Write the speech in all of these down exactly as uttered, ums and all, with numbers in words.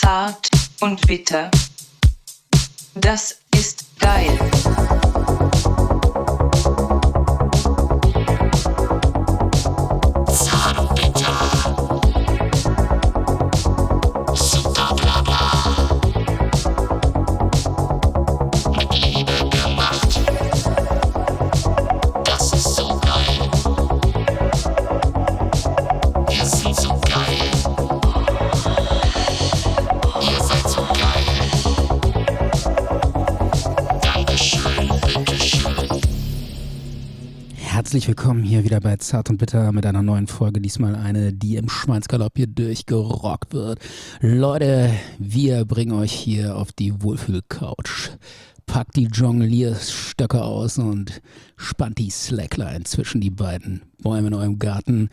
Zart und bitter. Das ist geil. Herzlich willkommen hier wieder bei Zart und Bitter mit einer neuen Folge. Diesmal eine, die im Schweinsgalopp hier durchgerockt wird. Leute, wir bringen euch hier auf die Wohlfühl-Couch. Packt die Jonglierstöcke aus und spannt die Slackline zwischen die beiden Bäume in eurem Garten.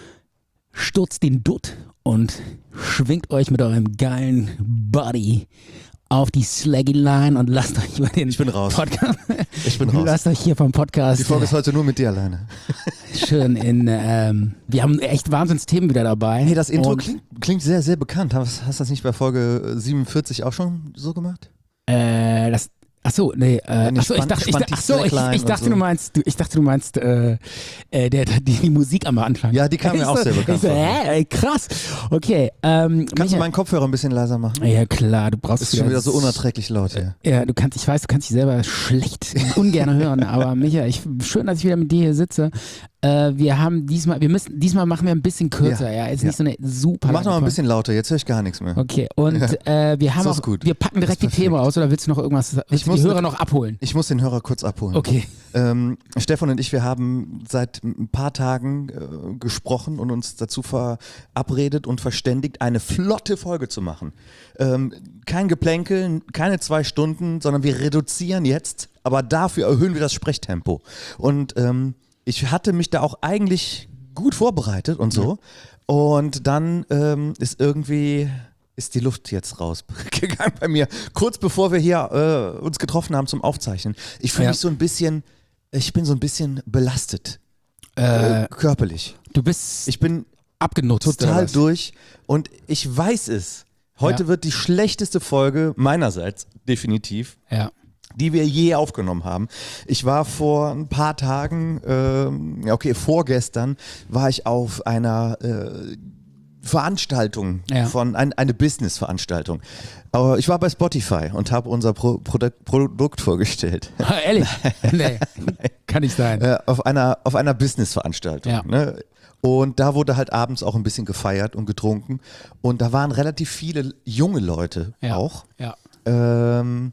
Stürzt den Dutt und schwingt euch mit eurem geilen Body auf die Slaggy-Line und lasst euch über den ich bin raus. Podcast. Ich bin raus. Lasst euch hier vom Podcast. Die Folge ist heute nur mit dir alleine. Schön in, ähm, wir haben echt Wahnsinnsthemen wieder dabei. Hey, das Intro und, klingt, klingt sehr, sehr bekannt. Hast, hast du das nicht bei Folge siebenundvierzig auch schon so gemacht? Äh, das, ach so, nee, äh, Nee, ach so, ich spannt- dachte, ich, spannt die ach so, ich, Slackline ich dachte, und so. du meinst, du, ich dachte, du meinst, äh, äh, der, die, die Musik am Anfang. Ja, die kam mir Ich auch so, sehr bekannt ich so, vor. hä, krass. Okay, ähm, Kannst du Michael- meinen Kopfhörer ein bisschen leiser machen? Ja klar, du brauchst Ist schon wieder so unerträglich laut hier. Ja, du kannst, ich weiß, du kannst dich selber schlecht, ungern hören, aber Micha, ich, schön, dass ich wieder mit dir hier sitze. Äh, wir haben diesmal, wir müssen, diesmal machen wir ein bisschen kürzer, ja, Ja, jetzt ja. nicht so eine super Mach lange noch mal ein Folge. bisschen lauter, jetzt höre ich gar nichts mehr. Okay, und äh, wir haben So auch, ist gut. wir packen direkt die Das ist Themen perfekt. aus, oder willst du noch irgendwas, willst Ich du muss die Hörer mit- noch abholen? Ich muss den Hörer kurz abholen. Okay. Ähm, Stefan und ich, wir haben seit ein paar Tagen äh, gesprochen und uns dazu verabredet und verständigt, eine flotte Folge zu machen. Ähm, kein Geplänkel, keine zwei Stunden, sondern wir reduzieren jetzt, aber dafür erhöhen wir das Sprechtempo. Und ähm, ich hatte mich da auch eigentlich gut vorbereitet und so. Und dann ähm, ist irgendwie... ist die Luft jetzt rausgegangen bei mir. Kurz bevor wir hier äh, uns getroffen haben zum Aufzeichnen. Ich fühle Ja. mich so ein bisschen, ich bin so ein bisschen belastet. Äh, Äh, körperlich. du bist Ich bin abgenutzt. oder total was? durch und ich weiß es. Heute Ja. wird die schlechteste Folge meinerseits, definitiv, Ja. die wir je aufgenommen haben. Ich war vor ein paar Tagen, ähm, ja okay, vorgestern war ich auf einer äh, Veranstaltung, Ja. von ein, eine Business-Veranstaltung. Aber ich war bei Spotify und habe unser Pro Produkt, Produkt vorgestellt. Ah, ehrlich? Nee, kann nicht sein. Äh, auf einer, auf einer Business-Veranstaltung. Ja. Ne? Und da wurde halt abends auch ein bisschen gefeiert und getrunken. Und da waren relativ viele junge Leute Ja. auch. Ja. Ähm,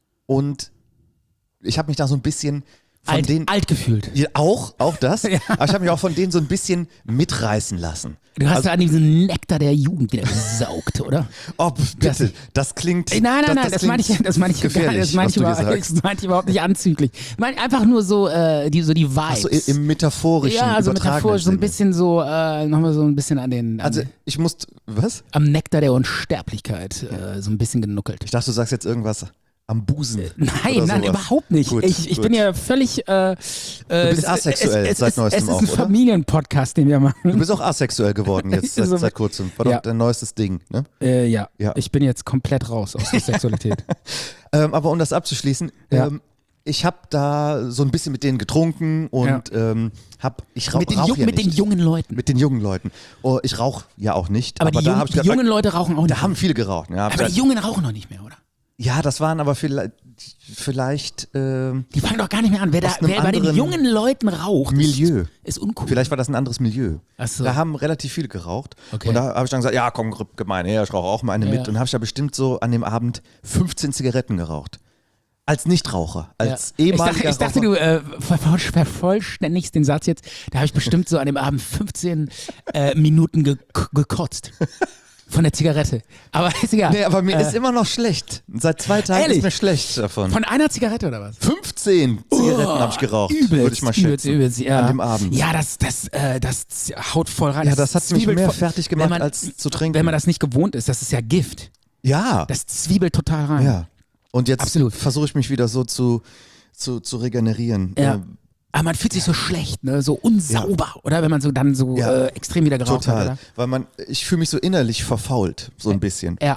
und ich habe mich da so ein bisschen von Alt, denen... alt gefühlt. Ja, auch, auch das. Ja. Aber ich habe mich auch von denen so ein bisschen mitreißen lassen. Du hast Also- da an diesen Nektar der Jugend wieder gesaugt, oder? Oh, bitte, das, klingt... Nein, nein, nein, das, meine ich, das meine ich gar nicht, gefährlich, das meine was ich, du hier überhaupt, sagst. das meine ich überhaupt nicht anzüglich. Ich meine einfach nur so, äh, die, so die Vibes. Ach so, i- im metaphorischen, ja, also übertragenen metaphorisch, so ein Sinne. bisschen so, äh, nochmal so ein bisschen an den, an, Also ich muss... Was? am Nektar der Unsterblichkeit, äh, so ein bisschen genuckelt. Ich dachte, du sagst jetzt irgendwas am Busen. Nein, oder nein, sowas. überhaupt nicht. Gut, ich ich gut. bin ja völlig. Äh, äh, Du bist das- asexuell es, es, seit es, neuestem Es ist auch, ein oder? Familienpodcast, den wir machen. Du bist auch asexuell geworden jetzt seit, So- seit kurzem. War doch Ja. dein neuestes Ding, ne? Äh, ja. Ja. ich bin jetzt komplett raus aus der Sexualität. Ähm, aber um das abzuschließen, Ja. ähm, ich habe da so ein bisschen mit denen getrunken und ähm, hab, ich rauch, mit den, rauch Ju- ja mit nicht. den jungen Leuten. Mit den jungen Leuten. Oh, ich rauche ja auch nicht. aber aber die, da Jung, hab ich die gedacht, jungen Leute rauchen auch nicht. da haben viele geraucht. Ja, hab aber ich die gesagt, Jungen rauchen noch nicht mehr, oder? ja, das waren aber vielleicht, vielleicht ähm, Die fangen doch gar nicht mehr an. Wer, da, Aus einem wer bei den anderen jungen Leuten raucht, Milieu. Ist, ist uncool. Vielleicht war das ein anderes Milieu. Ach so. Da haben relativ viele geraucht. Okay. Und da habe ich dann gesagt, ja komm, gemein, ja, ich rauche auch mal eine Ja. mit. Und habe ich da bestimmt so an dem Abend fünfzehn Zigaretten geraucht. Als Nichtraucher, als Ja. ehemaliger ich dachte, ich dachte, Raucher. du äh, ver- vervollständigst den Satz jetzt. Da habe ich bestimmt so an dem Abend fünfzehn äh, Minuten ge gekotzt. Von der Zigarette. Aber ist egal. Nee, aber mir Äh, ist immer noch schlecht. Seit zwei Tagen Ehrlich? ist mir schlecht davon. Von einer Zigarette oder was? fünfzehn Zigaretten habe ich geraucht, Übelst, würde ich mal schätzen. übelst, übelst, ja. An dem Abend. Ja, das, das, äh, das haut voll rein. Ja, das hat mich zwiebelt mehr voll- fertig wenn gemacht, man, als zu trinken. Wenn man das nicht gewohnt ist, das ist ja Gift. Ja, Das zwiebelt total rein. ja. Und jetzt Absolut. versuche ich mich wieder so zu, zu, zu regenerieren. Ja. Ähm, Aber man fühlt sich so schlecht, ne? So unsauber, oder? Wenn man so dann so Ja. äh, extrem wieder geraucht Total. hat, Weil man, ich fühle mich so innerlich verfault, so ein bisschen. oder? Ja.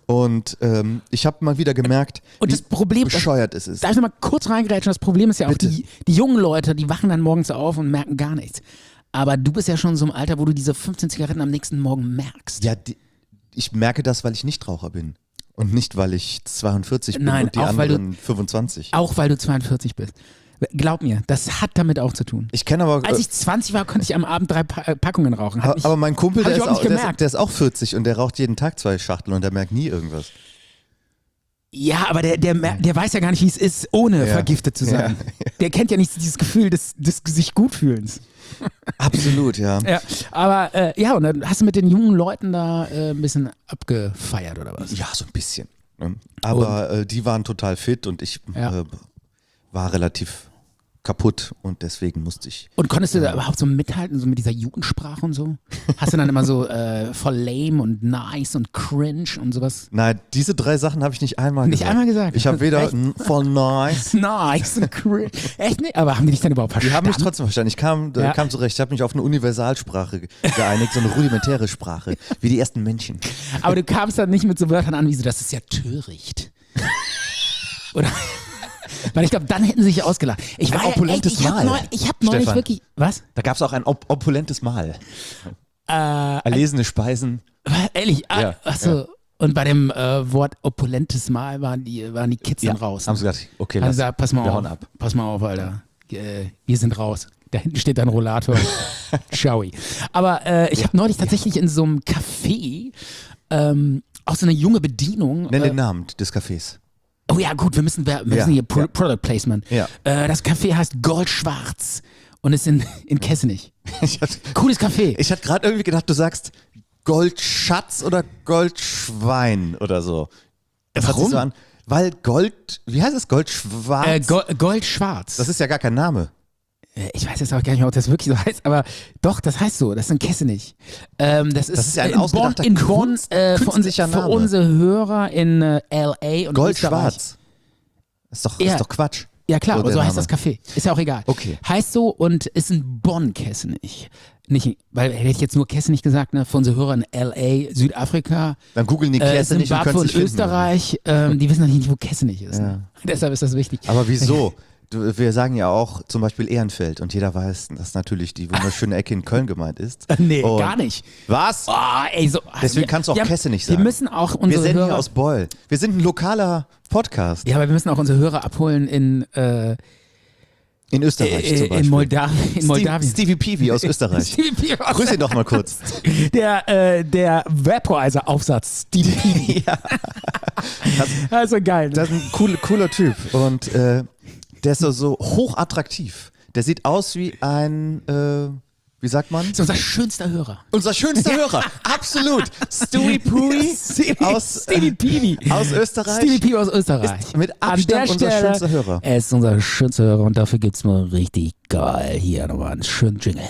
Und ähm, ich habe mal wieder gemerkt, Und wie das Problem, bescheuert es ist. Darf ich noch mal kurz reingrätschen? Das Problem ist ja auch, Bitte. die, die jungen Leute, die wachen dann morgens auf und merken gar nichts. Aber du bist ja schon so im Alter, wo du diese fünfzehn Zigaretten am nächsten Morgen merkst. Ja, die, ich merke das, weil ich Nichtraucher bin. Und nicht, weil ich zweiundvierzig bin Nein, und die auch weil du- anderen fünfundzwanzig. Auch weil du zweiundvierzig bist. Glaub mir, das hat damit auch zu tun. Ich kenne aber... Als ich zwanzig war, konnte ich am Abend drei pa- äh, Packungen rauchen. Hat aber, mich- aber mein Kumpel, hab der ich ist, überhaupt auch, nicht der, ist, gemerkt. der ist auch vierzig und der raucht jeden Tag zwei Schachteln und der merkt nie irgendwas. Ja, aber der, der, mer- der weiß ja gar nicht, wie es ist, ohne Ja. vergiftet zu sein. Der kennt ja nicht dieses Gefühl des, des sich gut fühlens. Absolut, ja. Ja, aber äh, ja, und dann hast du mit den jungen Leuten da äh, ein bisschen abgefeiert oder was? Ja, so ein bisschen. Ne? Aber äh, die waren total fit und ich Ja. äh, war relativ kaputt und deswegen musste ich. Und konntest du da überhaupt so mithalten, so mit dieser Jugendsprache und so? Hast du dann immer so äh, voll lame und nice und cringe und sowas? Nein, diese drei Sachen habe ich nicht einmal Nicht gesagt. einmal gesagt? Ich habe weder Echt? n- voll nice. Nice und cringe. Echt nicht? Aber haben die dich dann überhaupt Die verstanden? haben mich trotzdem verstanden. Ich kam, Ja. äh, kam zurecht. Ich habe mich auf eine Universalsprache ge- geeinigt, so eine rudimentäre Sprache, wie die ersten Menschen. Aber du kamst dann nicht mit so Wörtern an wie so, das ist ja töricht. Oder? Weil ich glaube, dann hätten sie sich ausgelacht. Ich Ein war ja opulentes echt, ich habe Mahl, neu, ich hab neulich Stefan. wirklich, was? Da gab es auch ein op opulentes Mahl. Äh, Erlesene Speisen. ehrlich, ah, Ja, achso. Und bei dem äh, Wort opulentes Mal waren die, waren die Kids dann raus. Haben sie gesagt, okay, Haben lass, gesagt, pass mal wir auf, hauen ab. pass mal auf, Alter. Äh, wir sind raus. Da hinten steht ein Rollator. Ciao. Aber äh, ich habe neulich tatsächlich in so einem Café ähm, auch so eine junge Bedienung. Nenn äh, den Namen des Cafés. Oh ja, gut, wir müssen, wir müssen Ja, hier Pro ja. Product Placement. Ja. Äh, das Café heißt Goldschwarz und ist in, in Kessenich. Ich hatte, Cooles Café. ich hatte gerade irgendwie gedacht, du sagst Goldschatz oder Goldschwein oder so. Das hat Warum? sich so an, weil Gold, wie heißt es, Goldschwarz? Äh, Go Goldschwarz. das ist ja gar kein Name. Äh, Ich weiß jetzt auch gar nicht, ob das wirklich so heißt, aber doch, das heißt so. Das ist in Kessenich. Ähm, das, ist ist ja ein in Bonn, ausgedachter in Bonn Kunst- äh, für, uns, künstlicher für Name. unsere Hörer in äh, L A und Österreich. Goldschwarz. Ist doch, Ja. ist doch Quatsch. Ja klar, So aber so der heißt Name. das Café. Ist ja auch egal. Okay. Heißt so und ist in Bonn Kessenich. Nicht, weil hätte ich jetzt nur Kessenich gesagt, ne? Für unsere Hörer in L A, Südafrika, Dann googeln die äh, Klässe nicht und Zimbabwe können und sich finden. Österreich, ähm, die wissen noch nicht, wo Kessenich ist. Ne? Deshalb ist das wichtig. Aber wieso? Du, wir sagen ja auch zum Beispiel Ehrenfeld und jeder weiß, dass natürlich die wunderschöne Ecke in Köln gemeint ist. Nee, und gar nicht. Was? Oh, ey, so, Deswegen wir- kannst du auch wir- Kessenich Wir sagen. müssen auch Wir unsere senden Hörer, hier aus Beul. Wir sind ein lokaler Podcast. ja, aber wir müssen auch unsere Hörer abholen in, äh, In Österreich äh, zum Beispiel. in, Moldawien, in Steve, Moldawien. Stevie Peavy aus Österreich. Stevie P. aus- Grüß ihn doch mal kurz. Der, äh, der Vaporizer-Aufsatz, Stevie P. Ja. Also geil. Ne? Das ist ein cooler, cooler Typ und äh, der ist so, so hochattraktiv. Der sieht aus wie ein, äh, wie sagt man? Das ist unser schönster Hörer. Unser schönster Hörer, absolut. Stewie Pui Stevie, aus, Stevie Peavy. aus Österreich. Stevie P. aus Österreich. Ist mit An Abstand der unser Stelle, schönster Hörer. Er ist unser schönster Hörer und dafür gibt's mal richtig geil. Hier nochmal einen schönen Jingle.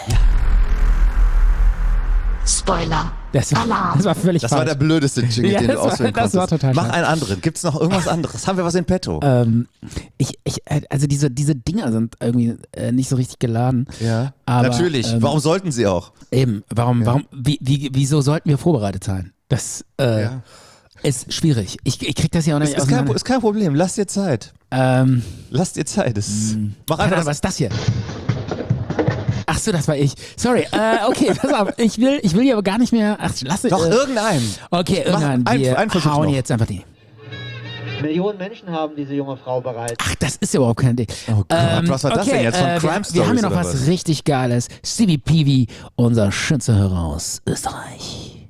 Spoiler. Das war, das war völlig Das falsch. war der blödeste Jingle, Ja, den du das war- auswählen das konntest. war total Mach scheiße. einen anderen. Gibt es noch irgendwas anderes? Haben wir was in petto? ähm, ich, ich, äh, also diese, diese Dinger sind irgendwie äh, nicht so richtig geladen. ja, aber, natürlich. ähm, Warum sollten sie auch? Eben, warum, warum, wie, wie, wieso sollten wir vorbereitet sein? Das äh, Ja. ist schwierig. Ich, ich krieg das ja auch nicht Ist, ist, kein, auseinander. ist kein Problem. Lass dir Zeit. Ähm, Lass dir Zeit. Das, mach keine einfach Ahnung, was was. ist das hier? Ach so, das war ich. Sorry. Äh, okay, pass auf. Ich will, ich will hier aber gar nicht mehr. Ach, lass Doch, äh, irgendeinen. Okay, Mach irgendwann. ein- Wir einen Versuch hauen noch. jetzt einfach die. Millionen Menschen haben diese junge Frau bereits. Ach, das ist ja überhaupt kein Ding. Oh Gott, was war das okay, denn jetzt? Von äh, Crime wir, wir haben Stories hier noch oder was, was? richtig Geiles. Stevie Peavy, unser schönster Hörer aus Österreich.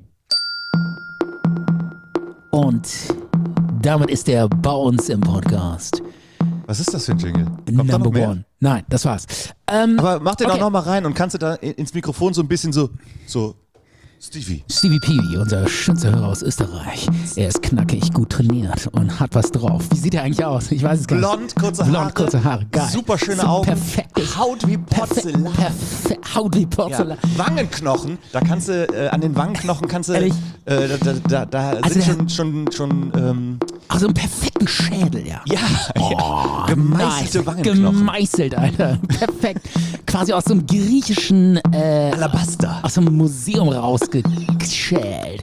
Und damit ist er bei uns im Podcast. Was ist das für ein Jingle? Kommt da Number noch mehr? one. Nein, das war's. Ähm, Aber mach den Okay. auch noch mal rein und kannst du da in- ins Mikrofon so ein bisschen so, so, Stevie. Stevie Peavy, unser schönster Hörer aus Österreich. Er ist knackig, gut trainiert und hat was drauf. Wie sieht er eigentlich aus? Ich weiß es gar nicht. Blond, kurze Haare. Blond, kurze Haare. Geil. Super schöne So Augen. Perfektes. Haut wie Perfekt, Porzellan. perfekt, Haut wie Ja. Porzellan. Wangenknochen, da kannst du, äh, an den Wangenknochen kannst du, äh, Ehrlich? da, da, da, da Also sind der- schon, schon, schon, ähm, Also einen perfekten Schädel, ja. ja, ja, gemeißelte Nice. Wangenknochen. Gemeißelt, Alter. Perfekt. Quasi aus so einem griechischen äh, Alabaster. aus so einem Museum rausgeschält.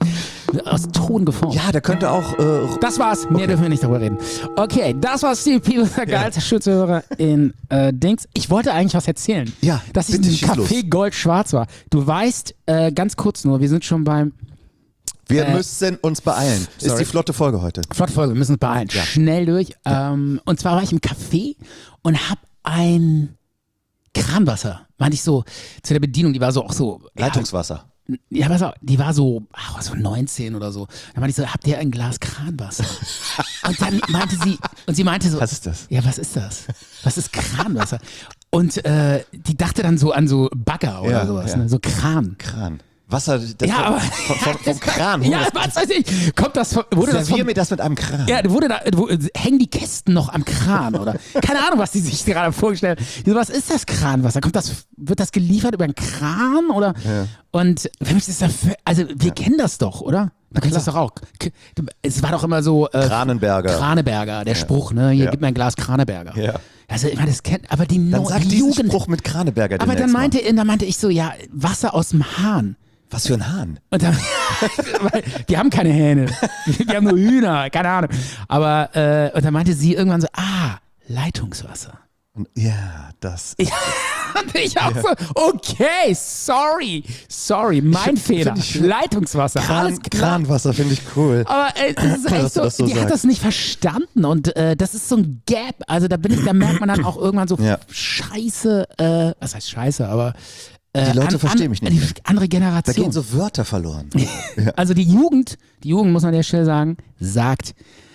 Aus Ton geformt. Ja, der könnte auch. Äh, Das war's. Mehr dürfen wir nicht darüber reden. Okay, das war Steve People, der geilste Schützhörer in äh, Dings. Ich wollte eigentlich was erzählen. Ja, dass ich in bitte diesem schieß los. Café Gold-Schwarz war. Du weißt, äh, ganz kurz nur, wir sind schon beim wir äh, müssen uns beeilen. Ist sorry. die flotte Folge heute. Flotte Folge, wir müssen uns beeilen. Ja. Schnell durch. Ähm, und zwar war ich im Café und hab ein Kranwasser, meinte ich so, zu der Bedienung, die war so auch so. Leitungswasser. Ja, pass auf, die war so, ach, was, so neunzehn oder so. Dann meinte ich so, habt ihr ein Glas Kranwasser? Und dann meinte sie, und sie meinte so, Was ist das? ja, was ist das? Was ist Kranwasser? Und äh, die dachte dann so an so Bagger oder Ja, sowas, ja. ne? So Kran. Kran. Wasser, das Ja, vom, aber- vom, vom, vom Kran. Ja, was weiß ich. Kommt das, von- wurde das Servier vom, mir das mit einem Kran. ja, wurde da, wo, hängen die Kästen noch am Kran oder? Keine Ahnung, was die sich gerade vorgestellt haben. Ich so, was ist das Kranwasser? Kommt das, wird das geliefert über einen Kran oder? Ja. Und für mich ist das, für, also wir kennen das doch, oder? Du kennst das doch auch. K- Es war doch immer so äh, Kranenberger. Kraneberger, der Spruch, ne? Hier, Ja. gib mir ein Glas Kraneberger. Ja. Also ich meine, das kennt, aber die, Dann no, sag die diesen Jugend. Spruch mit Kraneberger Aber dann demnächst mal. meinte, dann meinte ich so, ja, Wasser aus dem Hahn. Was für ein Hahn. Und dann, weil die haben keine Hähne. Die haben nur Hühner, keine Ahnung. Aber, äh, und dann meinte sie irgendwann so, ah, Leitungswasser. Und, ja, das. Ich, und ich auch so, okay, sorry, sorry, mein Ich- Fehler. find ich- Leitungswasser, Kran, alles klar. Kranwasser finde ich cool. Aber äh, das ist echt Dass du so, das so die hat sagst. das nicht verstanden und äh, das ist so ein Gap. Also da bin ich, da merkt man dann auch irgendwann so, Ja. Scheiße, äh, was heißt Scheiße, aber äh, Die Leute verstehen mich nicht Die mehr. andere Da Generation. gehen so Wörter verloren. Also die Jugend, die Jugend muss man an der Stelle sagen, sagt,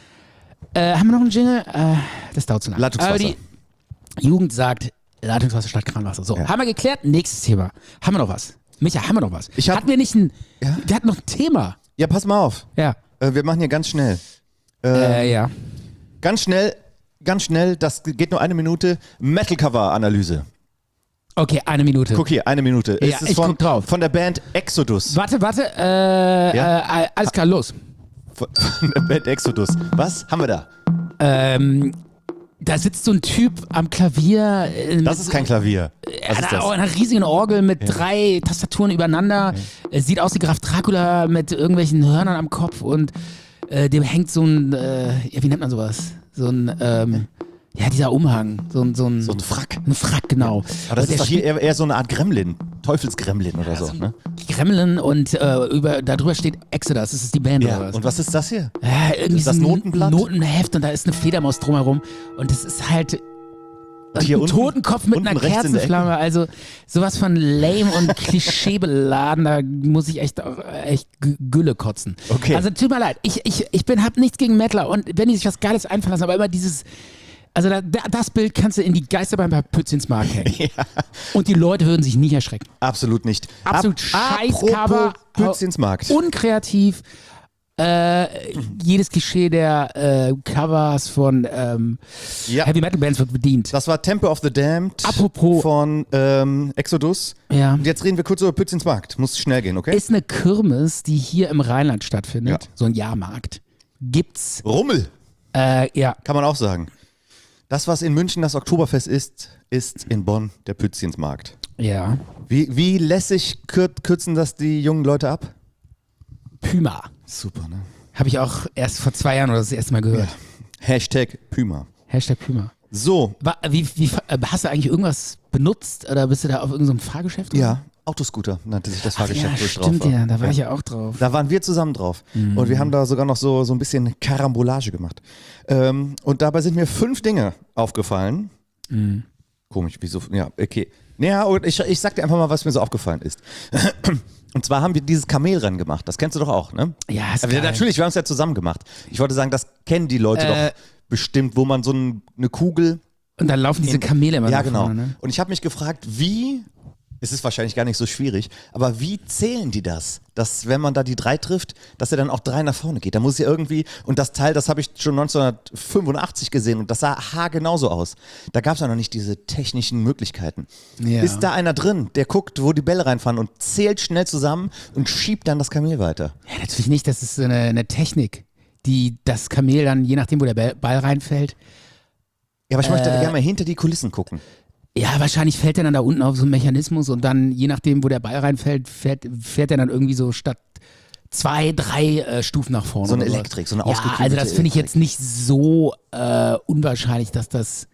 äh, haben wir noch einen Jingle? Äh, das dauert zu lange. Leitungswasser. Aber die Jugend sagt, Leitungswasser statt Kranwasser. So, Ja. haben wir geklärt? Nächstes Thema. Haben wir noch was? Micha, haben wir noch was? Ich hab- hatten wir nicht ein, Ja? wir hatten noch ein Thema. Ja, pass mal auf. Ja. Äh, wir machen hier ganz schnell. Äh, ja. Ganz schnell, ganz schnell, das geht nur eine Minute. Metal-Cover-Analyse. Okay, eine Minute. Guck hier, eine Minute. Ja, Es ist ich von, guck drauf. von der Band Exodus. Warte, warte, äh, Ja? äh, alles klar, los. Von, von der Band Exodus. Was haben wir da? Ähm, da sitzt so ein Typ am Klavier. Äh, Das mit ist kein Klavier. Was ist einer, das? einer riesigen Orgel mit drei Tastaturen übereinander. Es sieht aus wie Graf Dracula mit irgendwelchen Hörnern am Kopf und äh, dem hängt so ein, äh, ja, wie nennt man sowas? So ein, ähm, ja, dieser Umhang. So ein, so ein, So ein Frack. ein Frack, genau. Aber das Und der ist doch hier spielt eher, eher so eine Art Gremlin. Teufelsgremlin oder so. Ne? Gremlin und äh, über, darüber steht Exodus. Das ist die Band oder Ja. was? Und was ist das hier? Ja, irgendwie Ist das so ein Notenblatt? Notenheft und da ist eine Fledermaus drumherum und das ist halt hier ein unten- Totenkopf mit unten einer rechts in der Ecke. Kerzenflamme, also sowas von lame und klischeebeladen, da muss ich echt, auch echt Gü- Gülle kotzen. Okay. Also tut mir leid, ich, ich, ich bin, hab nichts gegen Metaler und wenn die sich was Geiles einfallen lassen, aber immer dieses, also da, da, das Bild kannst du in die Geisterbahn bei Pützins-Mark hängen. Und die Leute würden sich nicht erschrecken. Absolut nicht. Absolut Ab- scheiß Cover. Apropos Pützchensmarkt. Unkreativ. Äh, jedes Klischee der äh, Covers von ähm, Ja. Heavy Metal Bands wird bedient. Das war Temple of the Damned Apropos- von ähm, Exodus. Ja. Und jetzt reden wir kurz über Pützchensmarkt. Muss schnell gehen, okay? Ist eine Kirmes, die hier im Rheinland stattfindet, Ja. so ein Jahrmarkt. Gibt's, Rummel, äh, ja, kann man auch sagen. Das, was in München das Oktoberfest ist, ist in Bonn der Pützchensmarkt. ja, Wie, wie lässig kür kürzen das die jungen Leute ab? Puma. Super, ne? Habe ich auch erst vor zwei Jahren oder das erste Mal gehört. Hashtag Puma. Hashtag Puma. So, Wa- Wie, wie, äh, hast du eigentlich irgendwas benutzt oder bist du da auf irgendeinem Fahrgeschäft? oder? ja, Autoscooter nannte sich das Ach, Fahrgeschäft, ja, wo ich drauf stimmt war. ja, da war ich ja auch drauf. Da waren wir zusammen drauf. Und wir haben da sogar noch so, so ein bisschen Karambolage gemacht. Ähm, und dabei sind mir fünf Dinge aufgefallen. Komisch, wieso? Ja, okay. Naja, und ich, ich sag dir einfach mal, was mir so aufgefallen ist. Und zwar haben wir dieses Kamelrennen gemacht. Das kennst du doch auch, ne? Ja, ist Aber geil. natürlich, wir haben es ja zusammen gemacht. Ich wollte sagen, das kennen die Leute Äh, doch bestimmt, wo man so ein, eine Kugel. Und dann laufen diese Kamele immer Ja, nach genau. vorne, ne? Und ich habe mich gefragt, wie, es ist wahrscheinlich gar nicht so schwierig, aber wie zählen die das? Dass, wenn man da die drei trifft, dass er dann auch drei nach vorne geht. Da muss ja irgendwie, und das Teil, das habe ich schon neunzehnhundertfünfundachtzig gesehen und das sah haargenauso aus. Da gab es ja noch nicht diese technischen Möglichkeiten. Ja. Ist da einer drin, der guckt, wo die Bälle reinfahren und zählt schnell zusammen und schiebt dann das Kamel weiter? Ja, natürlich nicht. Das ist eine, eine Technik, die das Kamel dann, je nachdem, wo der Ball Ball reinfällt, Ja, aber ich möchte Äh, gerne mal hinter die Kulissen gucken. ja, wahrscheinlich fällt er dann da unten auf so einen Mechanismus und dann, je nachdem, wo der Ball reinfällt, fährt, fährt er dann irgendwie so statt zwei, drei äh, Stufen nach vorne. So eine oder sowas. Elektrik, so eine Ja, ausgeklügelte also das finde ich jetzt Elektrik. nicht so äh, unwahrscheinlich, dass das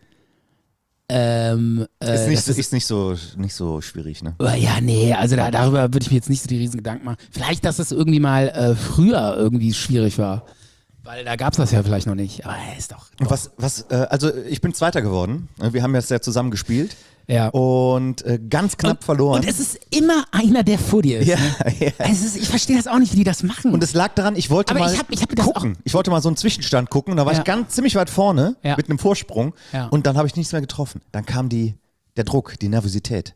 ähm, äh, Ist nicht, dass so, das ist nicht so nicht so schwierig, ne? Äh, Ja, nee, also da, darüber würde ich mir jetzt nicht so die riesen Gedanken machen. Vielleicht, dass es irgendwie mal äh, früher irgendwie schwierig war. Weil da gab es das ja vielleicht noch nicht. Aber äh, ist doch. Und was, was, äh, also ich bin Zweiter geworden. Wir haben jetzt ja zusammen gespielt Ja. und äh, ganz knapp und, verloren. Und es ist immer einer, der vor dir ist. ja, Ne? ja. Es ist, ich verstehe das auch nicht, wie die das machen. Und es lag daran, ich wollte Aber mal ich hab- ich hab mir das gucken. Ich wollte mal so einen Zwischenstand gucken und da war Ja. ich ganz ziemlich weit vorne Ja. mit einem Vorsprung Ja. und dann habe ich nichts mehr getroffen. Dann kam die, der Druck, die Nervosität.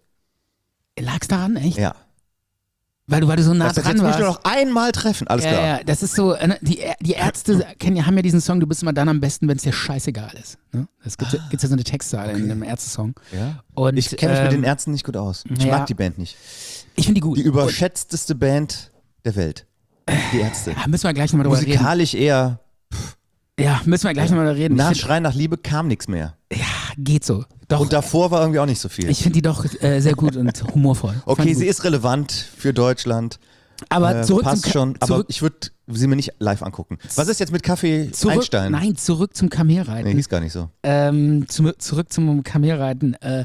Lag's daran, echt? Ja. Weil du, weil du so nah Das heißt, dran jetzt muss warst. ich nur noch einmal treffen. Alles ja, klar. ja, das ist so, äh, die, die Ärzte kennen, ja- haben ja diesen Song, du bist immer dann am besten, wenn es dir scheißegal ist. Ne? Das gibt gibt's ja so eine Textzeile in einem Ärzte-Song. Ja. Und, Ich kenne mich mit ähm, den Ärzten nicht gut aus. Ich ja. mag die Band nicht. Ich finde die gut. Die überschätzteste Band der Welt. Die Ärzte. Und, ja, müssen wir gleich nochmal drüber reden. Musikalisch eher Ja, müssen wir gleich nochmal drüber reden. nach Ich find, Schrei nach Liebe kam nichts mehr. ja, geht so. Doch, Und davor war irgendwie auch nicht so viel. ich finde die doch äh, sehr gut und humorvoll. Fand Okay, ich sie gut. ist relevant für Deutschland. Aber Äh, zurück passt zum Ka- schon, aber zurück, ich würde sie mir nicht live angucken. Was ist jetzt mit Kaffee zurück, Einstein? Nein, zurück zum Kamelreiten. Nee, hieß gar nicht so. ähm, zum, zurück zum Kamelreiten. Äh,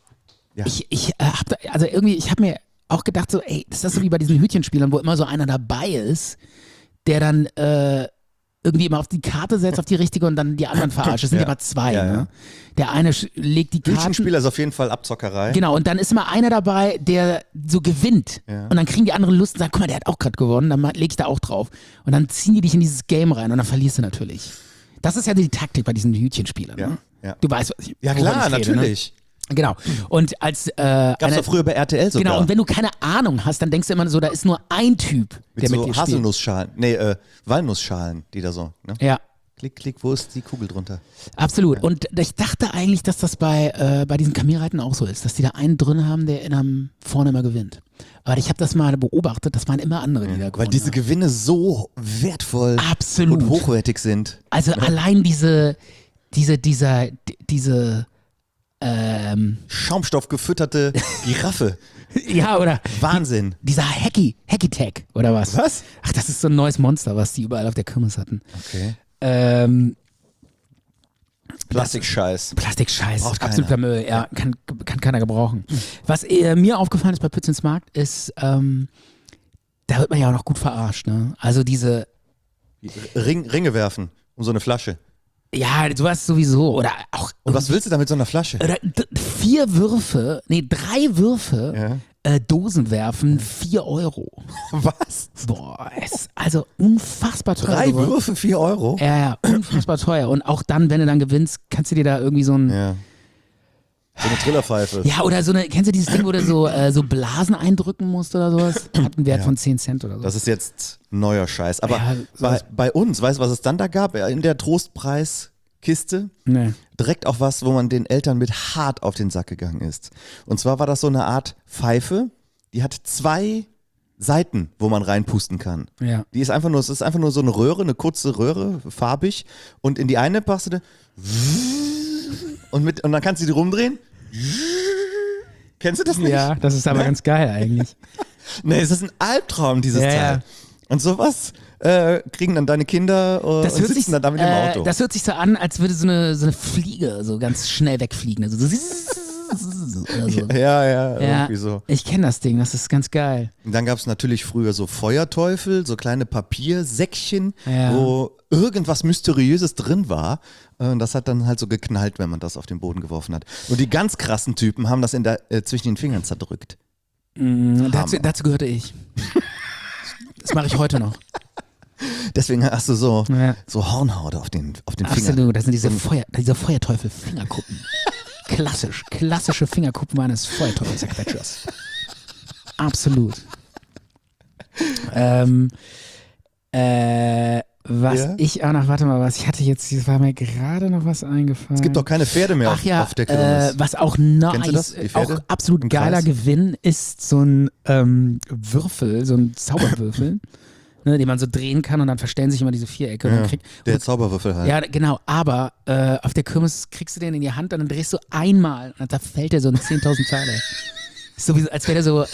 Ja. Ich, ich äh, hab da, also irgendwie, ich habe mir auch gedacht, so, ey, das ist so wie bei diesen Hütchenspielern, wo immer so einer dabei ist, der dann äh, irgendwie immer auf die Karte setzt, auf die richtige und dann die anderen verarscht. Es sind ja Ja. aber zwei. Ja, ja. Ne? Der eine sch- legt die Karten. Hütchenspieler ist auf jeden Fall Abzockerei. Genau, und dann ist immer einer dabei, der so gewinnt. Ja. Und dann kriegen die anderen Lust und sagen, guck mal, der hat auch gerade gewonnen, dann leg ich da auch drauf. Und dann ziehen die dich in dieses Game rein und dann verlierst du natürlich. Das ist ja die Taktik bei diesen Hütchenspielern. Ja, Ne? ja. Du weißt, was ich Ja wovon klar, ich rede, ne? natürlich. Genau. Und als äh, Gab's einer- doch früher bei R T L sogar. Genau, und wenn du keine Ahnung hast, dann denkst du immer so, da ist nur ein Typ, mit der mit so dir spielt. Haselnussschalen, nee, äh, Walnussschalen, die da so, ne? Ja, Klick, klick, wo ist die Kugel drunter? absolut. Und ich dachte eigentlich, dass das bei, äh, bei diesen Kamelreiten auch so ist, dass die da einen drin haben, der in einem vorne immer gewinnt. Aber ich habe das mal beobachtet, das waren immer andere, die da Weil gewonnen diese haben. Gewinne so wertvoll Absolut. und hochwertig sind. Also allein diese, diese, dieser, d- diese, ähm, Schaumstoff gefütterte Giraffe. ja, oder Wahnsinn. dieser Hacky, Hacky Tag, oder was? Was? Ach, das ist so ein neues Monster, was die überall auf der Kirmes hatten. Okay. Ähm, Plastikscheiß. Plastikscheiß, Braucht absoluter keiner. Müll, ja, kann, kann keiner gebrauchen. Was äh, mir aufgefallen ist bei Pützens Markt, ist, ähm, da wird man ja auch noch gut verarscht, ne? Also diese, Ring, Ringe werfen um so eine Flasche. ja, sowas sowieso, oder auch Und was willst du da mit so einer Flasche? oder d- vier Würfe, nee, drei Würfe, Ja. äh, Dosen werfen, vier Euro. Was? Boah, es ist also unfassbar teuer. Drei geworden. Würfe, vier Euro? Ja, ja, unfassbar teuer. Und auch dann, wenn du dann gewinnst, kannst du dir da irgendwie so ein, Ja. So eine Trillerpfeife. ja, oder so eine, kennst du dieses Ding, wo du so, äh, so Blasen eindrücken musst oder sowas? Hat einen Wert Ja. von zehn Cent oder so. Das ist jetzt neuer Scheiß. Aber Ja, bei, sowas- bei uns, weißt du, was es dann da gab? In der Trostpreiskiste Nee. direkt auch was, wo man den Eltern mit hart auf den Sack gegangen ist. Und zwar war das so eine Art Pfeife, die hat zwei Seiten, wo man reinpusten kann. Ja. Die ist einfach nur, es ist einfach nur so eine Röhre, eine kurze Röhre, farbig. Und in die eine passt du und mit und dann kannst du die rumdrehen. Kennst du das nicht? Ja, das ist aber ganz geil eigentlich. Nee, es ist ein Albtraum, dieses Ja, Teil. ja. Und sowas äh, kriegen dann deine Kinder äh, Das und hört, sitzen sich, dann damit im äh, Auto. das hört sich so an, als würde so eine, so eine Fliege so ganz schnell wegfliegen. Also so, oder so. ja, ja, Ja, irgendwie so. ich kenne das Ding, das ist ganz geil. Und dann gab es natürlich früher so Feuerteufel, so kleine Papiersäckchen, Ja. wo irgendwas Mysteriöses drin war. Und das hat dann halt so geknallt, wenn man das auf den Boden geworfen hat. Und die ganz krassen Typen haben das in der, äh, zwischen den Fingern zerdrückt. Mm, dazu, Hammer. dazu gehörte ich. Das mache ich heute noch. Deswegen hast du so, Ja. so Hornhaut auf den, auf den Fingern. Absolut, das sind diese, Feuer, diese Feuerteufel-Fingerkuppen. Klassisch, klassische Fingerkuppen eines Feuerteufel-Zerquetschers. Absolut. Ähm, äh, was Ja? ich auch noch, warte mal, was ich hatte jetzt, es war mir gerade noch was eingefallen. Es gibt doch keine Pferde mehr Ach auf, ja, auf der äh, Kirmes. was auch nice, Kennst du das? Die Pferde auch absolut im geiler Kreis? Gewinn ist so ein ähm, Würfel, so ein Zauberwürfel, ne, den man so drehen kann und dann verstellen sich immer diese Vierecke. Und Ja, dann krieg, der und, Zauberwürfel halt. ja, genau, aber äh, auf der Kirmes kriegst du den in die Hand und dann drehst du einmal und dann zerfällt der so in zehntausend Teile. Sowieso, als wäre der so. Äh,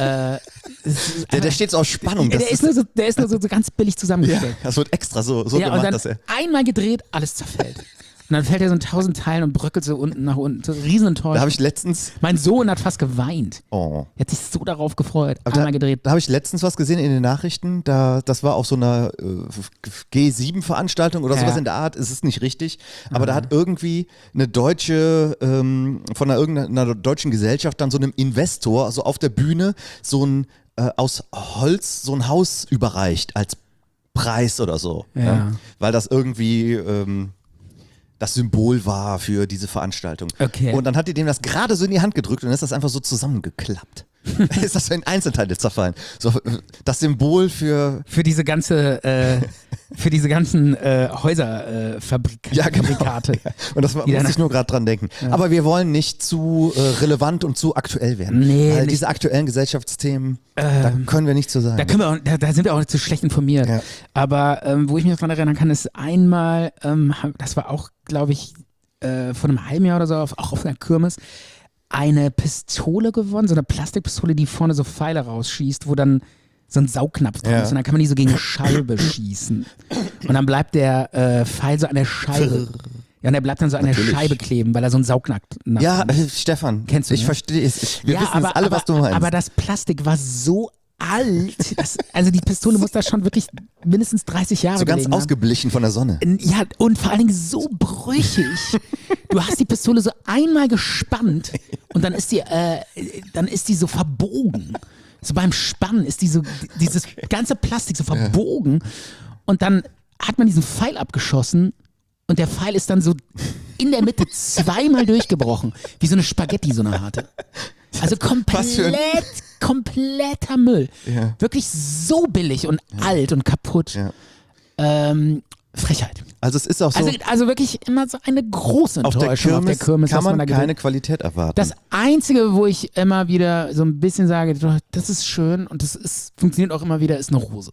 Der, der steht so auf Spannung. Das der, ist nur so, der ist nur so, so ganz billig ja, zusammengestellt. das wird extra so, so Ja, und gemacht, dann dass er. einmal gedreht, alles zerfällt. Und dann fällt er so in tausend Teilen und bröckelt so unten nach unten. So riesen Da enttäuscht. habe ich letztens. Mein Sohn hat fast geweint. Oh. Er hat sich so darauf gefreut. Aber Einmal da, gedreht. Da habe ich letztens was gesehen in den Nachrichten. Da, das war auf so einer äh, G sieben Veranstaltung oder Ja. sowas in der Art. Es ist nicht richtig. Aber da hat irgendwie eine deutsche, ähm, von einer, irgendeiner deutschen Gesellschaft dann so einem Investor, also auf der Bühne, so ein äh, aus Holz, so ein Haus überreicht als Preis oder so. Ja. Weil das irgendwie. Ähm, das Symbol war für diese Veranstaltung. Okay. Und dann hat die dem das gerade so in die Hand gedrückt und dann ist das einfach so zusammengeklappt. Ist das so in Einzelteile zerfallen. So, das Symbol für... Für diese ganze, äh, für diese ganzen äh, Häuserfabrikate. Äh, Ja, genau. Fabrikate. Und das muss Die dann- ich nur gerade dran denken. Aber wir wollen nicht zu äh, relevant und zu aktuell werden. Nee, Weil nicht- diese aktuellen Gesellschaftsthemen, da können wir nicht so sagen. Da, können wir auch, da, da sind wir auch zu schlecht informiert. Ja. Aber ähm, wo ich mich daran erinnern kann, ist einmal, ähm, das war auch, glaube ich, äh, vor einem halben Jahr oder so, auf, auch auf einer Kirmes, eine Pistole gewonnen, so eine Plastikpistole, die vorne so Pfeile rausschießt, wo dann so ein Saugnapf dran Ja. ist und dann kann man die so gegen eine Scheibe schießen. Und dann bleibt der äh, Pfeil so an der Scheibe. Ja, und der bleibt dann so an der Natürlich. Scheibe kleben, weil er so ein Saugnapf Ja, hat. äh, Stefan, Kennst du, ich ne? verstehe es. Ich- Wir ja, wissen aber, jetzt alle, aber, was du meinst. aber das Plastik war so alt. Das, also die Pistole muss da schon wirklich mindestens dreißig Jahre so ganz gelegen haben. ausgeblichen von der Sonne. Ja, und vor allen Dingen so brüchig. Du hast die Pistole so einmal gespannt und dann ist die, äh, dann ist die so verbogen. So beim Spannen ist die so, dieses ganze Plastik so verbogen und dann hat man diesen Pfeil abgeschossen und der Pfeil ist dann so in der Mitte zweimal durchgebrochen. Wie so eine Spaghetti, so eine harte. Also Was für ein- komplett, kompletter Müll. Ja. Wirklich so billig und alt und kaputt. Ja. Ähm, Frechheit. Also es ist auch so, Also, also wirklich immer so eine große auf, der Enttäuschung Kirmes auf der Kirmes, kann was man man da keine gewinnt. Qualität erwarten. Das Einzige, wo ich immer wieder so ein bisschen sage, das ist schön und das ist, funktioniert auch immer wieder, ist eine Rose.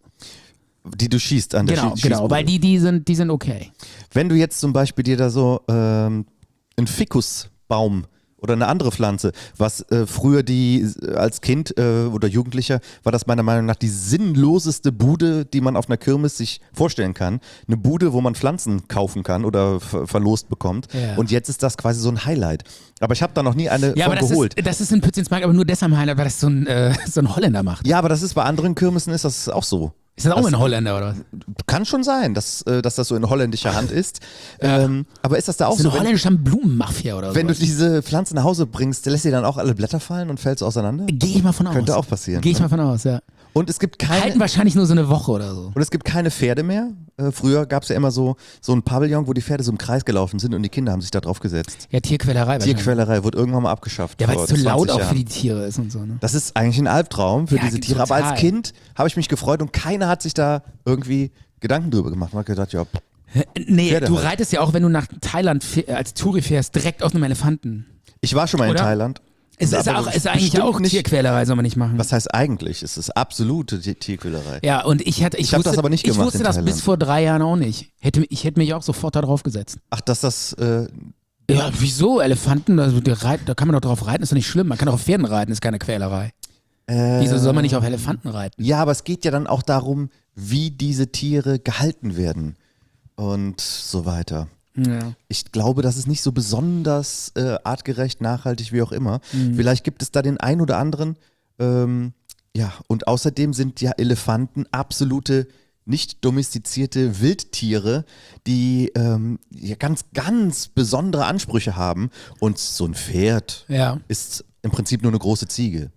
die du schießt an der Genau, Schie- genau, Schießbude. weil die, die sind, die sind okay. Wenn du jetzt zum Beispiel dir da so ähm, einen Fikusbaum oder eine andere Pflanze, was äh, früher die äh, als Kind äh, oder Jugendlicher war das meiner Meinung nach die sinnloseste Bude, die man auf einer Kirmes sich vorstellen kann. Eine Bude, wo man Pflanzen kaufen kann oder ver verlost bekommt. Ja. Und jetzt ist das quasi so ein Highlight. Aber ich habe da noch nie eine Ja, von aber das geholt. ist, das ist in Pützensmark, aber nur deshalb Highlight, weil das so ein, äh, so ein Holländer macht. Ja, aber das ist bei anderen Kirmesen ist das auch so. Ist das auch Das- ein Holländer, oder? Kann schon sein, dass, äh, dass das so in holländischer Hand ist. Ähm, aber ist das da auch Das ist so? eine Wenn, holländische Blumenmafia oder so. wenn du diese Pflanze nach Hause bringst, lässt sie dann auch alle Blätter fallen und fällt auseinander? Gehe ich mal von aus. Könnte auch passieren. Gehe ich mal von aus, ja. Und es gibt keine, Halten wahrscheinlich nur so eine Woche oder so. und es gibt keine Pferde mehr. Äh, früher gab es ja immer so, so ein Pavillon, wo die Pferde so im Kreis gelaufen sind und die Kinder haben sich da drauf gesetzt. Ja, Tierquälerei wahrscheinlich. Tierquälerei wurde irgendwann mal abgeschafft. Ja, weil vor es zu laut zwanzig auch für Jahren. die Tiere ist und so, ne? Das ist eigentlich ein Albtraum für Ja, diese Tiere. Aber total. als Kind habe ich mich gefreut und keiner hat sich da irgendwie Gedanken drüber gemacht. Man hat gedacht, ja, pff, Nee, Pferde du halt. reitest ja auch, wenn du nach Thailand fäh- als Touri fährst, direkt auf einem Elefanten. ich war schon mal in Oder? Thailand. Es ist, Aber auch, ist eigentlich bestimmt auch nicht- Tierquälerei, soll man nicht machen. Was heißt eigentlich? Es ist absolute Ti- Tierquälerei. Ja, und ich hatte, ich, Ich hab wusste, das aber nicht ich gemacht wusste in das Thailand. bis vor drei Jahren auch nicht. Hätte, ich hätte mich auch sofort da drauf gesetzt. Ach, dass das, äh, Ja, wieso? Elefanten, also die reiten, da kann man doch drauf reiten, ist doch nicht schlimm. Man kann auch auf Pferden reiten, ist keine Quälerei. äh, Wieso soll man nicht auf Elefanten reiten? ja, aber es geht ja dann auch darum, wie diese Tiere gehalten werden und so weiter. Ja. Ich glaube, das ist nicht so besonders äh, artgerecht, nachhaltig, wie auch immer. Mhm. Vielleicht gibt es da den einen oder anderen. Ähm, ja, und außerdem sind ja Elefanten absolute nicht domestizierte Wildtiere, die ähm, ja ganz, ganz besondere Ansprüche haben. Und so ein Pferd Ja. ist im Prinzip nur eine große Ziege.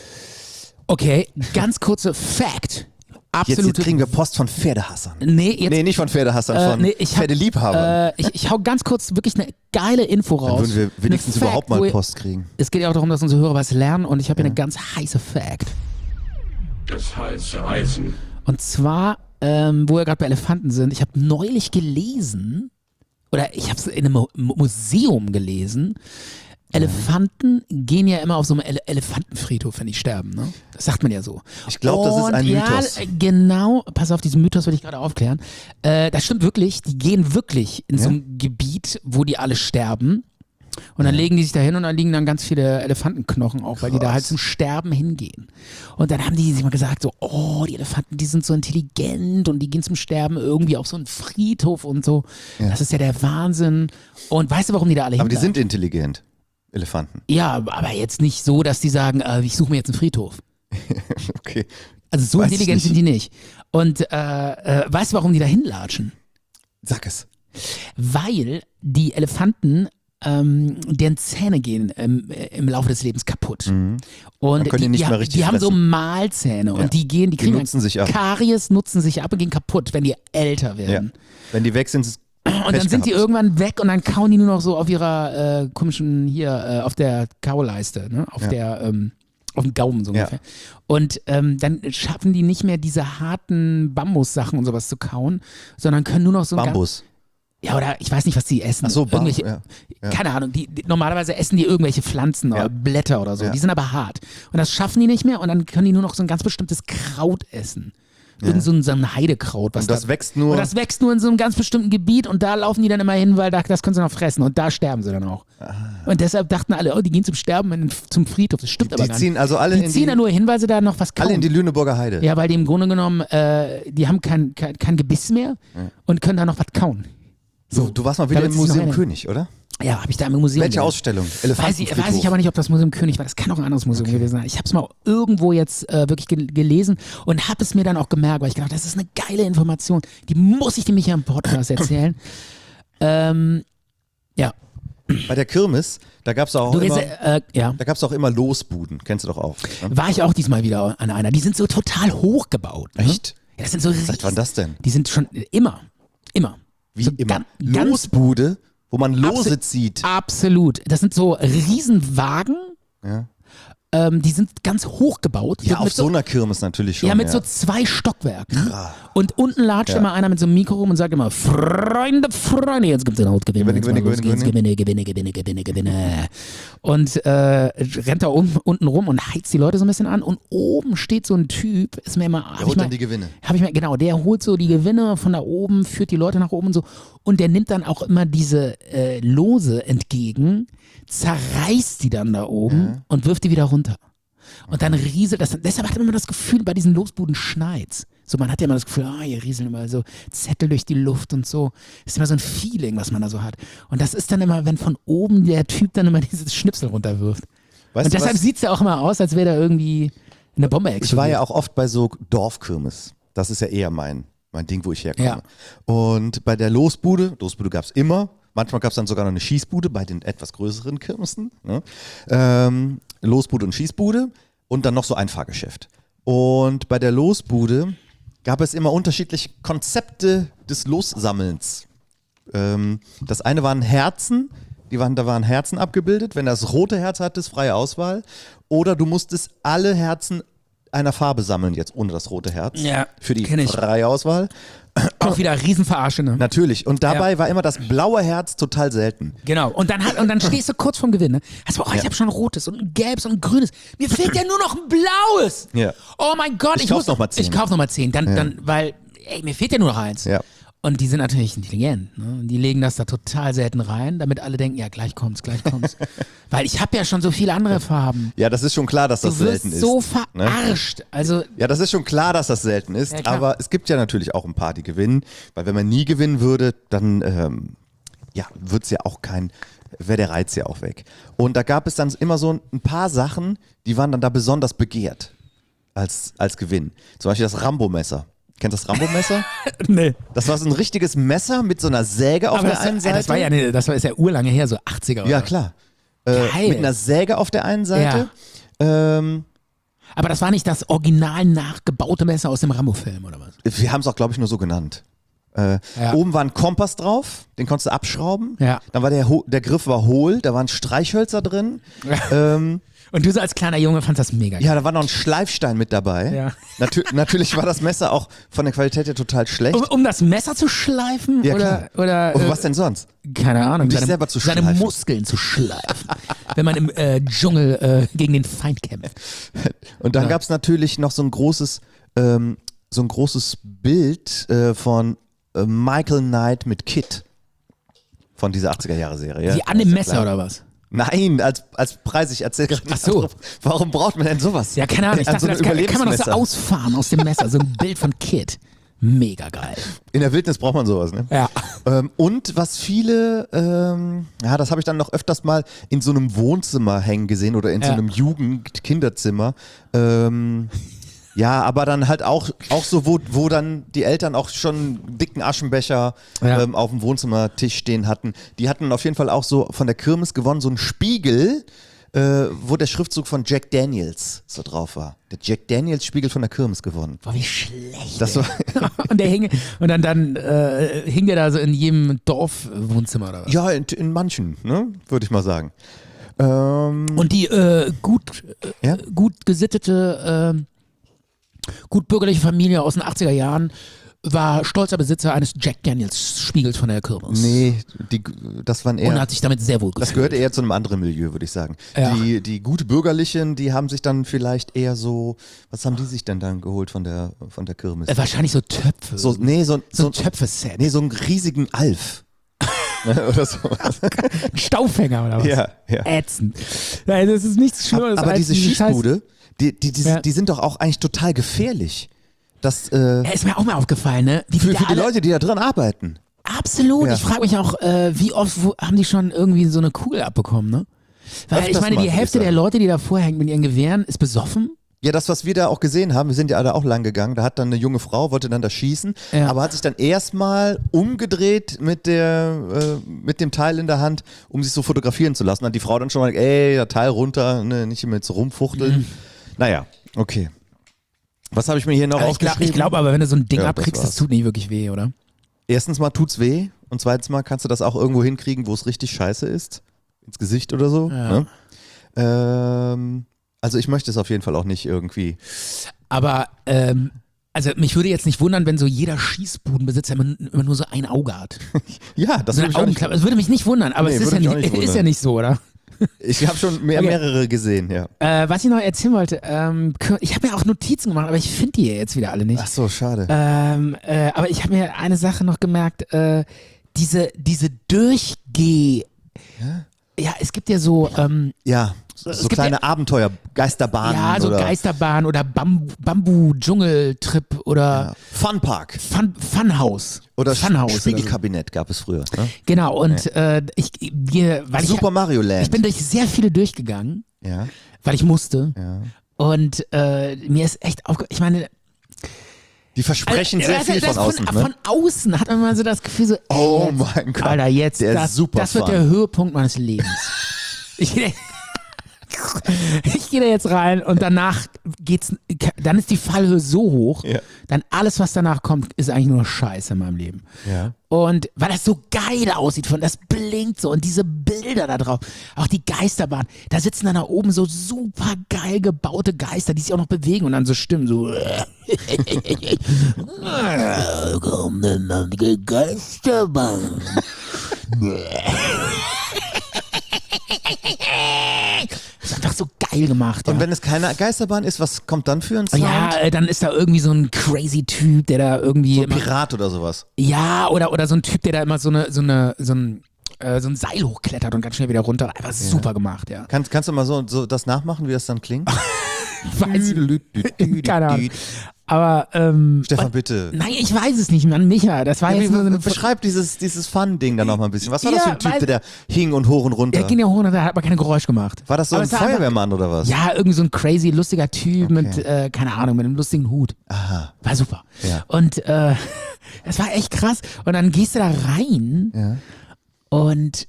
Okay, ganz kurze Fact. Jetzt, jetzt Absolute. kriegen wir Post von Pferdehassern. nee, jetzt. Nee, nicht von Pferdehassern, äh, von nee, ich hab, Pferdeliebhabern. Äh, ich, ich hau ganz kurz wirklich eine geile Info Dann raus. würden wir wenigstens Eine überhaupt Fact, wo mal ihr- Post kriegen. Es geht ja auch darum, dass unsere Hörer was lernen und ich habe hier eine ganz heiße Fact. Das heiße Eisen. Und zwar, ähm, wo wir gerade bei Elefanten sind, ich habe neulich gelesen, oder ich habe es in einem Mu- Museum gelesen, Elefanten gehen ja immer auf so einem Ele Elefantenfriedhof, wenn die sterben, ne? Das sagt man ja so. Ich glaube, das ist Und ein ja, Mythos. äh, genau, pass auf, diesen Mythos will ich gerade aufklären. Äh, das stimmt wirklich, die gehen wirklich in so Ja? einem Gebiet, wo die alle sterben. Und dann legen die sich da hin und dann liegen dann ganz viele Elefantenknochen auch, weil die da halt zum Sterben hingehen. Und dann haben die sich mal gesagt, so, oh, die Elefanten, die sind so intelligent und die gehen zum Sterben irgendwie auf so einen Friedhof und so. Ja. Das ist ja der Wahnsinn. Und weißt du, warum die da alle Aber die hinlatschen? sind intelligent, Elefanten. Ja, aber jetzt nicht so, dass die sagen, äh, ich suche mir jetzt einen Friedhof. Okay. Also so Weiß ich intelligent nicht. sind die nicht. Und äh, äh, weißt du, warum die da hinlatschen? Sag es. Weil die Elefanten, ähm, deren Zähne gehen im, im Laufe des Lebens kaputt. Mhm. Und Dann können die nicht die, mehr haben- richtig die haben so fressen. Mahlzähne Ja. und die gehen, die Die kriegen nutzen sich ab. Karies, nutzen sich ab und gehen kaputt, wenn die älter Ja. werden. Wenn die weg sind, ist Und dann Pech sind die gehabt. irgendwann weg und dann kauen die nur noch so auf ihrer äh, komischen, hier, äh, auf der Kauleiste, ne? Auf Ja. der, ähm, auf dem Gaumen so Ja. ungefähr. Und ähm, dann schaffen die nicht mehr diese harten Bambussachen und sowas zu kauen, sondern können nur noch so ein Bambus. Ja, oder ich weiß nicht, was die essen. Ach so, Bam- irgendwelche, ja, ja. Keine Ahnung, die, die, normalerweise essen die irgendwelche Pflanzen Ja. oder Blätter oder so. Ja. Die sind aber hart. Und das schaffen die nicht mehr und dann können die nur noch so ein ganz bestimmtes Kraut essen. Irgend so ein, so ein Heidekraut. Was Und das da, wächst nur- Und das wächst nur in so einem ganz bestimmten Gebiet und da laufen die dann immer hin, weil da, das können sie noch fressen und da sterben sie dann auch. Ah. Und deshalb dachten alle, oh, die gehen zum Sterben in, zum Friedhof. Das stimmt Die- aber die gar ziehen nicht. also alle die in ziehen die- da nur hin, weil sie da noch was kauen. Alle in die Lüneburger Heide. Ja, weil die im Grunde genommen, äh, die haben kein, kein, kein Gebiss mehr und können da noch was kauen. So, du warst mal wieder Damit im sich noch Museum eine- König, oder? Ja, habe ich da im Museum Welche gesehen. Ausstellung? Weiß ich, Elefantenfriedhof. weiß ich aber nicht, ob das Museum König war. Das kann auch ein anderes Museum gewesen sein. Ich habe es mal irgendwo jetzt äh, wirklich gel- gelesen und habe es mir dann auch gemerkt, weil ich gedacht, das ist eine geile Information. Die muss ich dem Micha im Podcast erzählen. ähm, ja, Bei der Kirmes, da gab es auch, du immer, willst, äh, ja. da gab's auch immer Losbuden. Kennst du doch auch. Ne? War ich auch diesmal wieder an einer. Die sind so total hochgebaut. Ne? Echt? Ja, das sind so riesig. Seit wann das denn? Die sind schon äh, immer, immer. Wie so immer. Ganz, ganz Losbude, wo man Lose Absolut. zieht. Absolut. Das sind so Riesenwagen. Ja, Ähm, die sind ganz hoch gebaut. ja Mit auf so, so einer Kirmes natürlich schon. ja, mit ja. so zwei Stockwerken. Und unten latscht immer einer mit so einem Mikro rum und sagt immer, Freunde, Freunde, jetzt gibt's den Hautgewinne. Gewinne, Jetzt mal Gewinne, los geht's. Gewinne. Gewinne, Gewinne, Gewinne, Gewinne, Gewinne. Und äh, rennt da oben, unten rum und heizt die Leute so ein bisschen an. Und oben steht so ein Typ, ist mir immer, Der hab ich holt mal, dann die Gewinne. Hab ich mal, genau, der holt so die Gewinne von da oben, führt die Leute nach oben und so. Und der nimmt dann auch immer diese äh, Lose entgegen, zerreißt die dann da oben und wirft die wieder runter. Und dann rieselt das. Deshalb hat man immer das Gefühl, bei diesen Losbuden schneit's. So, man hat ja immer das Gefühl, ah, hier rieseln immer so Zettel durch die Luft und so. Das ist immer so ein Feeling, was man da so hat. Und das ist dann immer, wenn von oben der Typ dann immer dieses Schnipsel runterwirft. Weißt und du deshalb was? sieht's ja auch immer aus, als wäre da irgendwie eine Bombe explodiert. Ich war ja auch oft bei so Dorfkirmes. Das ist ja eher mein, mein Ding, wo ich herkomme. Ja. Und bei der Losbude, Losbude gab es immer. Manchmal gab es dann sogar noch eine Schießbude bei den etwas größeren Kirmesen. Ne? Ähm, Losbude und Schießbude und dann noch so ein Fahrgeschäft. Und bei der Losbude gab es immer unterschiedliche Konzepte des Lossammelns. Ähm, das eine waren Herzen, die waren, da waren Herzen abgebildet. Wenn das rote Herz hattest, freie Auswahl. Oder du musstest alle Herzen einer Farbe sammeln, jetzt ohne das rote Herz. Ja, für die kenn ich. freie Auswahl. Auch wieder Riesenverarsche, ne? Natürlich. Und dabei war immer das blaue Herz total selten. Genau. Und dann, hat, und dann stehst du kurz vorm Gewinn. Ne? Also, oh, ich Ja. habe schon ein rotes und ein gelbes und ein grünes. Mir fehlt ja nur noch ein blaues. Ja. Oh mein Gott. Ich Ich, kauf muss noch mal zehn. Ich kauf noch mal zehn. Dann, dann, weil, ey, mir fehlt ja nur noch eins. Ja. Und die sind natürlich intelligent. Ne? Die legen das da total selten rein, damit alle denken, ja, gleich kommt's, gleich kommt's. Weil ich habe ja schon so viele andere Farben. Ja, das ist schon klar, dass das Du wirst selten so ist. ne? verarscht. Also, Ja, das ist schon klar, dass das selten ist, Ja, klar. aber es gibt ja natürlich auch ein paar, die gewinnen, weil wenn man nie gewinnen würde, dann ähm, ja, wird's ja auch kein, wäre der Reiz ja auch weg. Und da gab es dann immer so ein paar Sachen, die waren dann da besonders begehrt als, als Gewinn. Zum Beispiel das Rambo-Messer. Kennst du das Rambo-Messer? nee. Das war so ein richtiges Messer mit so einer Säge auf Aber der das, einen äh, Seite. das war ja, eine, das war ist ja urlange her, so achtziger ja, oder? klar. Äh, Geil. mit einer Säge auf der einen Seite. Ähm, Aber das war nicht das original nachgebaute Messer aus dem Rambo-Film, oder was? Wir haben es auch, glaube ich, nur so genannt. Äh, Ja. Oben war ein Kompass drauf, den konntest du abschrauben. Ja. Dann war der, Ho- der Griff war hohl, da waren Streichhölzer drin. ähm, Und du so als kleiner Junge fandst das mega geil. ja, da war noch ein Schleifstein mit dabei. Ja. Natür natürlich war das Messer auch von der Qualität her total schlecht. Um, um das Messer zu schleifen? ja, oder, klar. oder Und äh, was denn sonst? keine Ahnung. Um dich seine, selber zu seine schleifen. Muskeln zu schleifen. Wenn man im äh, Dschungel äh, gegen den Feind kämpft. Und dann Ja. gab es natürlich noch so ein großes, ähm, so ein großes Bild äh, von äh, Michael Knight mit Kid. von dieser achtziger-Jahre-Serie. Wie an dem Messer oder was? Nein, als, als Preis, ich erzähle gerade nicht. Ach so. Drauf. Warum braucht man denn sowas? Ja, keine Ahnung. Ich An dachte, so einem das kann, kann man doch so Überlebensmesser. ausfahren aus dem Messer. So ein Bild von Kid. Mega geil. In der Wildnis braucht man sowas, ne? Ja. Ähm, und was viele, ähm, ja, das habe ich dann noch öfters mal in so einem Wohnzimmer hängen gesehen oder in so Ja. einem Jugend-Kinderzimmer. Ähm, ja, aber dann halt auch, auch so, wo, wo dann die Eltern auch schon einen dicken Aschenbecher Ja. ähm, auf dem Wohnzimmertisch stehen hatten. Die hatten auf jeden Fall auch so von der Kirmes gewonnen, so einen Spiegel, äh, wo der Schriftzug von Jack Daniels so drauf war. Der Jack Daniels Spiegel von der Kirmes gewonnen. Boah, wie schlecht. Das ey. war, und der hing, und dann, dann äh, hing der da so in jedem Dorfwohnzimmer oder was? ja, in, in manchen, ne, würde ich mal sagen. Ähm, Und die äh, gut, äh, Ja? gut gesittete, äh, gut bürgerliche Familie aus den achtziger Jahren war stolzer Besitzer eines Jack Daniels Spiegels von der Kirmes. Nee, die, das waren Und eher, hat sich damit sehr wohl gefühlt. das gehörte eher zu einem anderen Milieu, würde ich sagen. Ja. Die, die gut bürgerlichen, die haben sich dann vielleicht eher so, was haben die sich denn dann geholt von der, von der Kirmes? äh, wahrscheinlich so Töpfe. So, nee, so, so so, ein Töpfe-Set. nee, so einen riesigen Alf. Ne, oder so. Ein Staufhänger oder was? Ja, ja. Ätzend. Nein, das ist nichts Schlimmeres Aber als diese diese Schießbude, die, die, die, Ja. die sind doch auch eigentlich total gefährlich. Das, äh, Ja, ist mir auch mal aufgefallen, ne? Wie für, da für die alle- Leute, die da drin arbeiten. Absolut. Ja. Ich frage mich auch, äh, wie oft wo, haben die schon irgendwie so eine Kugel abbekommen, ne? Weil ich Öfters meine, mal, die würd ich Hälfte der sagen. Leute, die da vorhängen mit ihren Gewehren, ist besoffen. Ja, das, was wir da auch gesehen haben, wir sind ja alle auch lang gegangen, da hat dann eine junge Frau, wollte dann da schießen, Ja. aber hat sich dann erstmal umgedreht mit der, äh, mit dem Teil in der Hand, um sich so fotografieren zu lassen. Dann hat die Frau dann schon mal, ey, der Teil runter, ne, nicht immer jetzt so rumfuchteln. Mhm. Naja, okay. Was habe ich mir hier noch Aber ich glaube aufgeschrieben? glaub aber, wenn du so ein Ding Ja, das abkriegst, das, war's. tut nicht wirklich weh, oder? Erstens mal tut's weh und zweitens mal kannst du das auch irgendwo hinkriegen, wo es richtig scheiße ist. Ins Gesicht oder so. Ja. Ne? Ähm, also ich möchte es auf jeden Fall auch nicht irgendwie. Aber, ähm, also mich würde jetzt nicht wundern, wenn so jeder Schießbudenbesitzer immer, immer nur so ein Auge hat. Ja, das So würde eine ich auch nicht. Augenklappe. Das würde mich nicht wundern, aber Nee, es ist würde ja, mich auch nicht, nicht ist ja wundern. nicht so, oder? Ich habe schon mehr, Okay. mehrere gesehen, ja. Äh, was ich noch erzählen wollte, ähm, ich habe mir auch Notizen gemacht, aber ich finde die jetzt wieder alle nicht. Ach so, schade. Ähm, äh, aber ich habe mir eine Sache noch gemerkt, äh, diese, diese Durchgeh... Ja, es gibt ja so, ähm, Ja, es so gibt kleine Abenteuer, Geisterbahnen ja, so oder Geisterbahn oder Bambu, Bambu-Dschungeltrip oder Funpark Fun, Funhouse. oder Funhouse. Oder so. Spiegelkabinett gab es früher. Ne? Genau, und äh, ich gehe, weil Super ich, Mario Land. ich bin durch sehr viele durchgegangen, ja, weil ich musste. ja. Und äh, mir ist echt aufge... Ich meine... Die versprechen Also, sehr das- viel das von außen. Von, ne? von außen hat man mal so das Gefühl so, ey, Oh jetzt, mein Gott, Alter, jetzt, der ist das, super das wird fun. der Höhepunkt meines Lebens. ich, ich gehe da jetzt rein und danach geht's, dann ist die Fallhöhe so hoch, Ja. dann alles, was danach kommt, ist eigentlich nur Scheiße in meinem Leben. Ja. Und weil das so geil aussieht, von das blinkt so und diese Bilder da drauf, auch die Geisterbahn, da sitzen dann da oben so super geil gebaute Geister, die sich auch noch bewegen und dann so Stimmen so komm denn an die Geisterbahn. Das ist einfach so geil gemacht. Und ja. wenn es keine Geisterbahn ist, was kommt dann für ein Sound? Ja, äh, dann ist da irgendwie so ein crazy Typ, der da irgendwie So ein immer, Pirat oder sowas. ja, oder, oder so ein Typ, der da immer so eine, so eine, so ein, äh, so ein Seil hochklettert und ganz schnell wieder runter. Einfach super gemacht, ja. Kannst, kannst du mal so, so das nachmachen, wie das dann klingt? Weiß ich, keine Ahnung. Aber, ähm, Stefan, bitte. nein, ich weiß es nicht, Mann, Micha, das war Ja, jetzt wie, nur so eine... beschreib dieses, dieses Fun-Ding dann noch mal ein bisschen. Was war das Ja, für ein Typ, weil- der da hing und hoch und runter? Der ging ja hoch und der hat aber kein Geräusch gemacht. War das so Aber ein es war einfach- Feuerwehrmann oder was? Ja, irgendwie so ein crazy, lustiger Typ Okay. mit, äh, keine Ahnung, mit einem lustigen Hut. Aha. War super. Ja. Und äh, das war echt krass. Und dann gehst du da rein Ja. und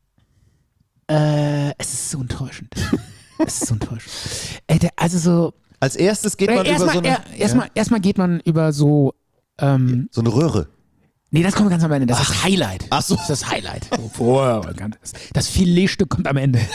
äh, es ist so enttäuschend. Es ist so enttäuschend. Äh, der, also so... Als erstes geht man Äh, über so Erstmal eine, er, erstmal- erstmal geht man über so... Ähm, so eine Röhre. nee, das kommt ganz am Ende. Das ist das Highlight. Ach so. Das ist das Highlight. Vorher, das, das Filetstück kommt am Ende.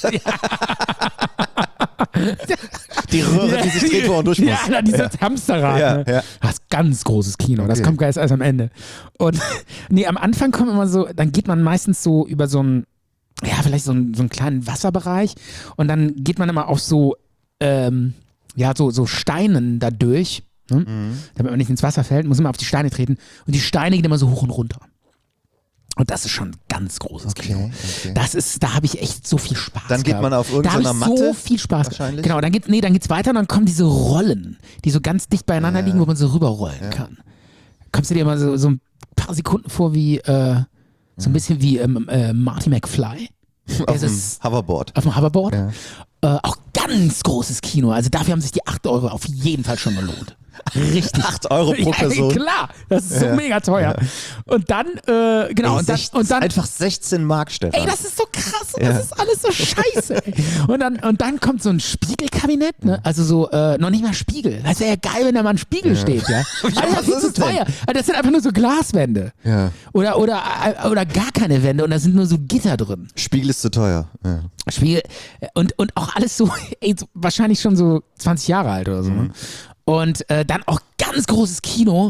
Die Röhre, die sich dreht, wo man durch muss. Ja, Alter, dieses Hamsterrad. Ja, ne? ja. Das ist ganz großes Kino. Das Okay. kommt erst am Ende. Und nee, am Anfang kommt immer so, dann geht man meistens so über so einen, ja, vielleicht so einen, so einen kleinen Wasserbereich und dann geht man immer auf so, ähm, ja, so, so Steinen da durch, ne? Mhm. Damit man nicht ins Wasser fällt, muss man auf die Steine treten und die Steine gehen immer so hoch und runter. Und das ist schon ein ganz großes Okay, Kino. okay. Das ist, da habe ich echt so viel Spaß Dann geht gehabt. man auf Da habe irgendeiner ich so Matte viel Spaß wahrscheinlich? Genau, dann geht, nee, dann geht's weiter und dann kommen diese Rollen, die so ganz dicht beieinander liegen, wo man so rüberrollen kann. Kommst du dir mal so, so ein paar Sekunden vor wie, äh, so ein bisschen wie ähm, äh, Marty McFly? Auf dem ist- Hoverboard. Auf dem Hoverboard. Ja. Äh, auch ganz großes Kino. Also dafür haben sich die acht Euro auf jeden Fall schon gelohnt. Richtig. acht Euro pro Person. Ja, klar, das ist so Ja. mega teuer. Und dann, äh, genau, Ey, und, dann, sech- und dann einfach sechzehn Mark, Stefan. Ey, das ist so krass und Ja. das ist alles so scheiße. Ey. Und, dann, und dann kommt so ein Spiegelkabinett, ne? Also so, äh, noch nicht mal Spiegel. Das wäre ja geil, wenn da mal ein Spiegel steht, ja. Alter, was das ist viel ist zu es denn? teuer. Alter, das sind einfach nur so Glaswände. Ja. Oder, oder, äh, oder gar keine Wände und da sind nur so Gitter drin. Spiegel ist zu teuer. Ja. Spiegel. Und, und auch alles so, ey, so, wahrscheinlich schon so zwanzig Jahre alt oder so. Ne? Und äh, dann auch ganz großes Kino,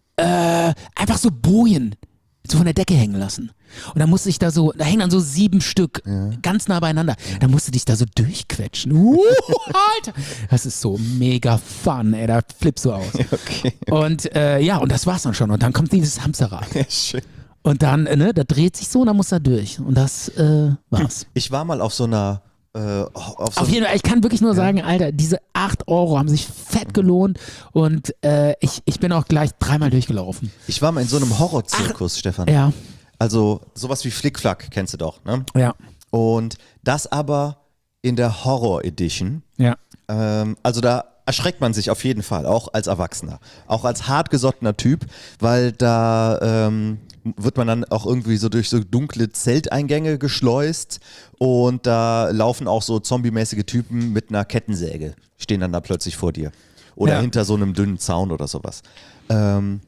äh, einfach so Bojen so von der Decke hängen lassen. Und dann musste ich da so, da hängen dann so sieben Stück ganz nah beieinander. Da musst du dich da so durchquetschen. Uh, Alter! Das ist so mega fun, ey, da flippst du aus. Okay. Und äh, ja, und das war's dann schon. Und dann kommt dieses Hamsterrad. Ja, schön. Und dann, äh, ne, da dreht sich so und dann muss er durch. Und das äh, war's. Ich war mal auf so einer äh, auf so Auf jeden Fall, ich kann wirklich nur sagen, Alter, diese acht Euro haben sich fett gelohnt und äh, ich, ich bin auch gleich dreimal durchgelaufen. Ich war mal in so einem Horrorzirkus, Stefan. Ja, Also sowas wie Flickflack kennst du doch, ne? ja, Und das aber in der Horror Edition. ja. Ähm, also da erschreckt man sich auf jeden Fall, auch als Erwachsener. Auch als hartgesottener Typ, weil da ähm, wird man dann auch irgendwie so durch so dunkle Zelteingänge geschleust und da laufen auch so zombie-mäßige Typen mit einer Kettensäge, stehen dann da plötzlich vor dir. Oder Ja. hinter so einem dünnen Zaun oder sowas. Ähm,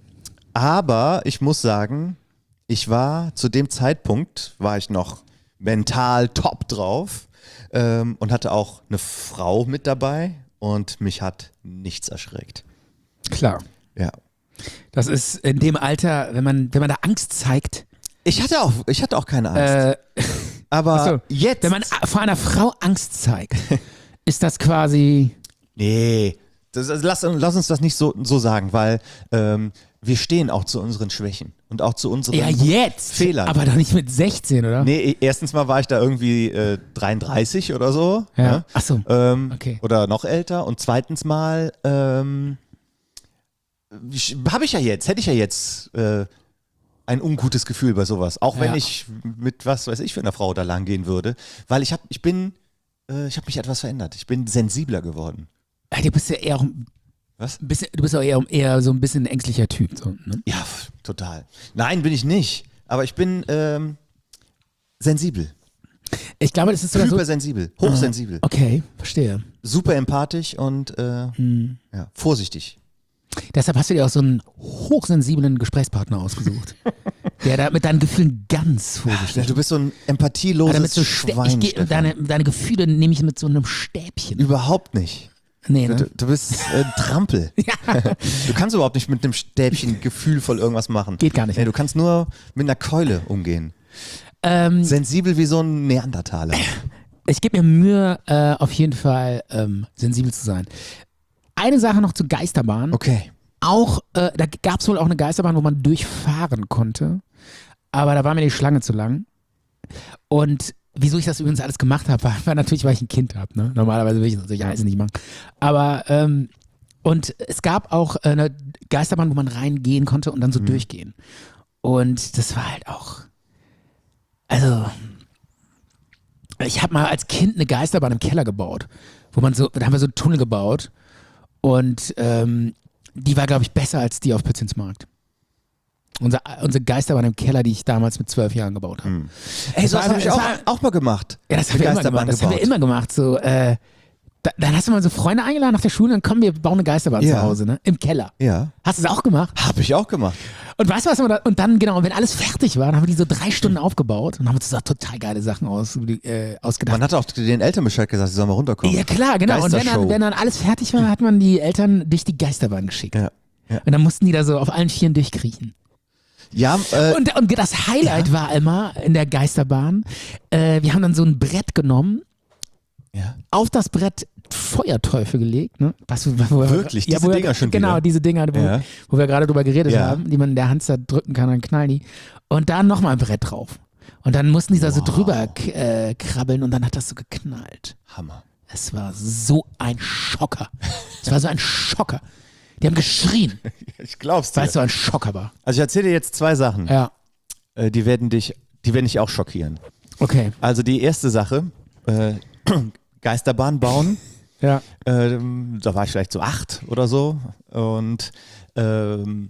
aber ich muss sagen, ich war zu dem Zeitpunkt, war ich noch mental top drauf ähm, und hatte auch eine Frau mit dabei und mich hat nichts erschreckt. Klar. Ja. Das ist in dem Alter, wenn man, wenn man da Angst zeigt, Ich hatte auch, ich hatte auch keine Angst. äh, aber achso, jetzt. wenn man vor einer Frau Angst zeigt, ist das quasi, nee, das, also lass, lass uns das nicht so, so sagen, weil ähm, wir stehen auch zu unseren Schwächen und auch zu unseren ja jetzt, Fehlern. aber doch nicht mit sechzehn, oder? Nee, erstens mal war ich da irgendwie äh, dreiunddreißig oder so. Ja. Ne? Ach so. Ähm, Okay. Oder noch älter. Und zweitens mal ähm, habe ich ja jetzt, hätte ich ja jetzt äh, ein ungutes Gefühl bei sowas. Auch wenn Ja. ich mit was weiß ich für einer Frau da lang gehen würde. Weil ich, hab, ich bin, äh, ich habe mich etwas verändert. Ich bin sensibler geworden. Ja, du bist ja eher auch ein Was? bisschen, du bist auch eher, eher so ein bisschen ein ängstlicher Typ. So, ne? Ja, f- total. Nein, bin ich nicht. Aber ich bin ähm, sensibel. Ich glaube, das ist sogar so. Hypersensibel. Hochsensibel. Okay, verstehe. Super empathisch und äh, Hm. ja, vorsichtig. Deshalb hast du dir auch so einen hochsensiblen Gesprächspartner ausgesucht, der da mit deinen Gefühlen ganz vorsichtig ist. Du bist so ein Aber empathieloses damit so Stä- Schwein. ich geh, Stefan. deine, deine Gefühle nehme ich mit so einem Stäbchen. Überhaupt nicht. Nee, Du, ne? du bist äh, ein Trampel. Du kannst überhaupt nicht mit einem Stäbchen gefühlvoll irgendwas machen. Geht gar nicht. Nee, du kannst nur mit einer Keule umgehen. Ähm, Sensibel wie so ein Neandertaler. ich gebe mir Mühe, äh, auf jeden Fall ähm, sensibel zu sein. Eine Sache noch zur Geisterbahn. Okay. Auch, äh, da gab es wohl auch eine Geisterbahn, wo man durchfahren konnte. Aber da war mir die Schlange zu lang. Und wieso ich das übrigens alles gemacht habe, war, war natürlich, weil ich ein Kind habe. Ne? Normalerweise würde ich das solche Eisen nicht machen. Aber, ähm, und es gab auch äh, eine Geisterbahn, wo man reingehen konnte und dann so durchgehen. Und das war halt auch, also, ich habe mal als Kind eine Geisterbahn im Keller gebaut, wo man so, da haben wir so einen Tunnel gebaut und ähm, die war, glaube ich, besser als die auf Pützinsmarkt. Unser, unsere Geisterbahn im Keller, die ich damals mit zwölf Jahren gebaut habe. Ey, Das sowas war- habe ich das auch, war- auch mal gemacht. Ja, das Eine haben wir immer Geisterbahn gemacht. Das haben wir gebaut. immer gemacht. So, äh, da, dann hast du mal so Freunde eingeladen nach der Schule, dann kommen wir bauen eine Geisterbahn Ja. zu Hause, ne? Im Keller. Ja. Hast du es auch gemacht? Habe ich auch gemacht. Und weißt du was? wir da- Und dann, genau, wenn alles fertig war, dann haben wir die so drei Stunden aufgebaut und haben uns da total geile Sachen aus, äh, ausgedacht. Man hat auch den Eltern Bescheid gesagt, sie sollen mal runterkommen. Ja, klar, genau. Und wenn dann, Geistershow. wenn dann alles fertig war, hat man die Eltern durch die Geisterbahn geschickt. Ja. Ja. Und dann mussten die da so auf allen Vieren durchkriechen. Ja, äh, Und, und das Highlight war immer in der Geisterbahn, äh, wir haben dann so ein Brett genommen, ja. auf das Brett Feuerteufel gelegt, ne? Was, wo wir, Wirklich? ja, Diese wo wir, Dinger schon Genau, wieder? diese Dinger, wo, Ja. wo wir gerade drüber geredet Ja. haben, die man in der Hand da drücken kann, dann knallen die. Und da nochmal ein Brett drauf. Und dann mussten die da so drüber k- äh, krabbeln und dann hat das so geknallt. Hammer. Es war so ein Schocker. Es war so ein Schocker. Die haben geschrien, Ich glaub's dir. weil es so ein Schocker war. Also ich erzähle dir jetzt zwei Sachen. Ja, Äh, die werden dich, die werden dich auch schockieren. okay. Also die erste Sache, äh, Geisterbahn bauen. Ja. Ähm, da war ich vielleicht so acht oder so. Und ähm,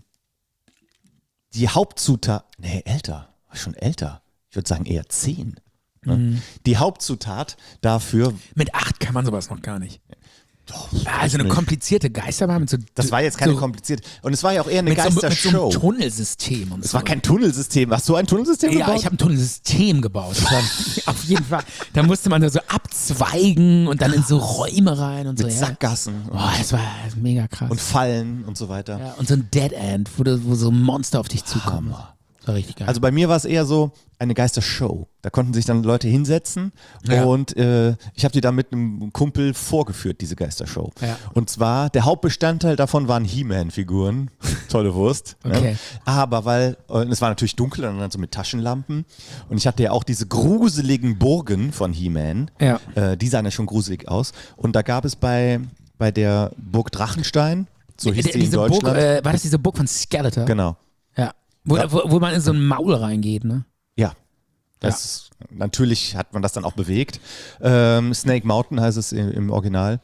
die Hauptzutat, nee, älter, war schon älter. Ich würde sagen eher zehn. Ne? Mhm. Die Hauptzutat dafür, Mit acht kann man sowas noch gar nicht. Doch, Also eine nicht. komplizierte Geisterbahn mit so. Das war jetzt keine so, komplizierte. Und es war ja auch eher eine mit so, mit so Geistershow. einem Tunnelsystem und Es so. war kein Tunnelsystem. Hast du ein Tunnelsystem Ja, gebaut? ich habe ein Tunnelsystem gebaut. Das war, auf jeden Fall. Da musste man da so abzweigen und dann in so Räume rein und Mit so. Ja. Sackgassen und, Boah, das war mega krass. und Fallen und so weiter. ja, und so ein Dead End, wo, du, wo so Monster auf dich zukommen. Hammer. Das war richtig geil. Also bei mir war es eher so eine Geistershow. Da konnten sich dann Leute hinsetzen Ja. und äh, ich habe die dann mit einem Kumpel vorgeführt, diese Geistershow. Ja. Und zwar, der Hauptbestandteil davon waren He-Man-Figuren. Tolle Wurst. Okay. Ne? Aber weil, und es war natürlich dunkel und dann so mit Taschenlampen. Und ich hatte ja auch diese gruseligen Burgen von He-Man. Ja. Äh, die sahen ja schon gruselig aus. Und da gab es bei, bei der Burg Drachenstein, so hieß Die- die in diese Deutschland. Burg, äh, war das diese Burg von Skeletor? Genau. Ja. Wo, Ja. Wo, wo man in so ein Maul reingeht, ne? Ja. Das, Natürlich hat man das dann auch bewegt. Ähm, Snake Mountain heißt es im, im Original.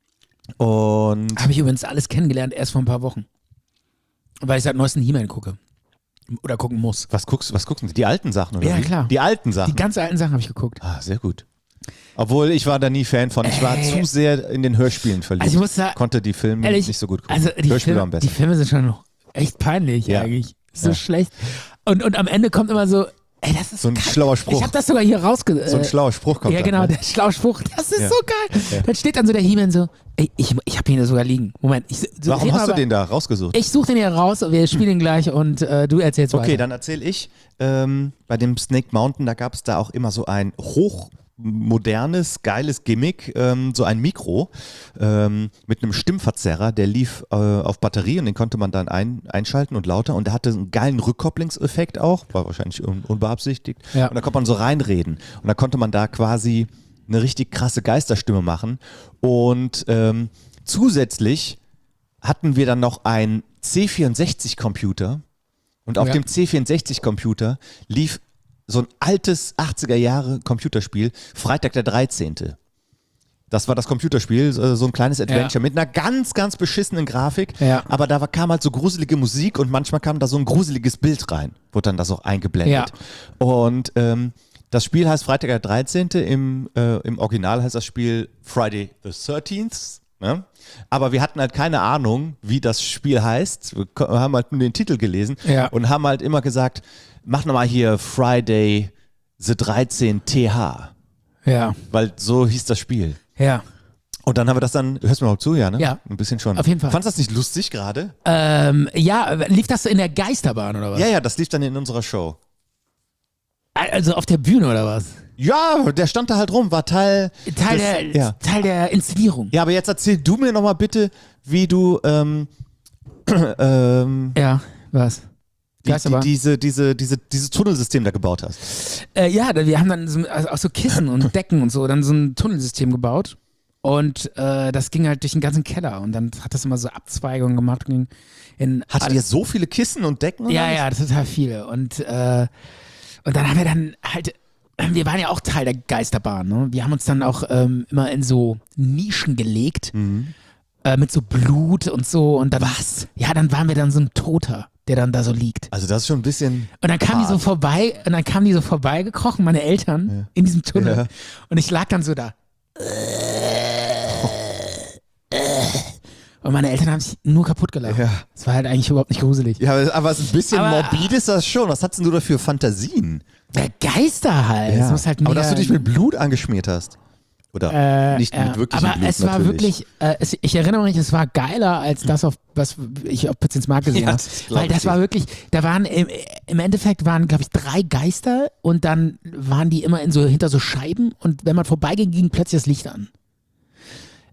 Und Habe ich übrigens alles kennengelernt, erst vor ein paar Wochen. Weil ich seit neuesten He-Man gucke. Oder gucken muss. was guckst, was guckst du? Die alten Sachen, oder? Ja, wie? klar. Die alten Sachen. Die ganz alten Sachen habe ich geguckt. ah, sehr gut. Obwohl, ich war da nie Fan von. Ich war Äh. zu sehr in den Hörspielen verliebt. Also ich muss sagen, Konnte die Filme ehrlich, nicht so gut gucken. Also die Hörspiele Filme, waren die besser. Filme sind schon echt peinlich Ja. eigentlich. So Ja. schlecht. Und, und am Ende kommt immer so, ey, das ist So ein geil. schlauer Spruch. Ich habe das sogar hier rausge... So ein äh, schlauer Spruch kommt Ja, dann, genau, ne? der schlaue Spruch. Das ist Ja. so geil. Dann steht dann so der He-Man so, ey, ich, ich habe ihn sogar liegen. Moment. Ich, so, Warum red mal hast du aber- den da rausgesucht? Ich suche den hier raus und wir spielen ihn gleich und äh, du erzählst weiter. Okay, dann erzähle ich. Ähm, bei dem Snake Mountain, da gab es da auch immer so ein hochmodernes, geiles Gimmick, ähm, so ein Mikro ähm, mit einem Stimmverzerrer, der lief äh, auf Batterie und den konnte man dann ein, einschalten und lauter und der hatte einen geilen Rückkopplungseffekt auch, war wahrscheinlich un unbeabsichtigt. Ja. Und da konnte man so reinreden und da konnte man da quasi eine richtig krasse Geisterstimme machen und ähm, zusätzlich hatten wir dann noch einen C vierundsechzig Computer und auf Ja. dem C vierundsechzig Computer lief so ein altes achtziger Jahre Computerspiel, Freitag der dreizehnte. Das war das Computerspiel, so so ein kleines Adventure Ja. mit einer ganz, ganz beschissenen Grafik. Ja. Aber da war- kam halt so gruselige Musik und manchmal kam da so ein gruseliges Bild rein, wurde dann das auch eingeblendet. Und ähm, das Spiel heißt Freitag der dreizehnte. Im, äh, im Original heißt das Spiel Friday the thirteenth. Ne? Aber wir hatten halt keine Ahnung, wie das Spiel heißt. Wir ko- haben halt nur den Titel gelesen Ja. und haben halt immer gesagt, mach nochmal hier Friday the dreizehn T H. Ja, Weil so hieß das Spiel. ja. Und dann haben wir das dann, hörst du mir überhaupt zu, ja, ne? Ja. Ein bisschen schon. Auf jeden Fall. Fandest du das nicht lustig gerade? Ähm, ja, lief das in der Geisterbahn oder was? Ja, ja, das lief dann in unserer Show. Also auf der Bühne oder was? Ja, der stand da halt rum, war Teil, Teil, des, der, ja. Teil der Inszenierung. Ja, aber jetzt erzähl du mir nochmal bitte, wie du ähm, ähm, Ja, was? die, die, Geisterbahn? diese, diese, diese, dieses Tunnelsystem da gebaut hast. Äh, ja, da- wir haben dann so, also auch so Kissen und Decken und so, dann so ein Tunnelsystem gebaut. Und äh, das ging halt durch den ganzen Keller. Und dann hat das immer so Abzweigungen gemacht. Und ging in Hattet alle- ihr so viele Kissen und Decken? Und Ja, alles? ja, total viele. Und, äh, und dann haben wir dann halt, wir waren ja auch Teil der Geisterbahn. Ne? Wir haben uns dann auch ähm, immer in so Nischen gelegt. Mhm. Äh, mit so Blut und so. Und dann, was? Ja, dann waren wir dann so ein Toter, der dann da so liegt. Also das ist schon ein bisschen. Und dann kamen die so hart. vorbei, und dann kamen die so vorbeigekrochen, meine Eltern, in diesem Tunnel. Ja. Und ich lag dann so da. Und meine Eltern haben sich nur kaputt gelacht. Ja. Das war halt eigentlich überhaupt nicht gruselig. Ja, aber ein bisschen Aber- morbid ist das schon. Was hattest denn du da für Fantasien? Der Geister halt. Das muss halt aber mega- dass du dich mit Blut angeschmiert hast. Oder Äh, nicht ja. mit wirklichem Aber Blut es war natürlich. wirklich, äh, es, ich erinnere mich, es war geiler als das, auf was ich auf Pizza ins Markt gesehen Ja, habe. das glaub Weil das ich war dir. wirklich, da waren im, im Endeffekt waren, glaube ich, drei Geister und dann waren die immer in so hinter so Scheiben und wenn man vorbeiging, ging plötzlich das Licht an.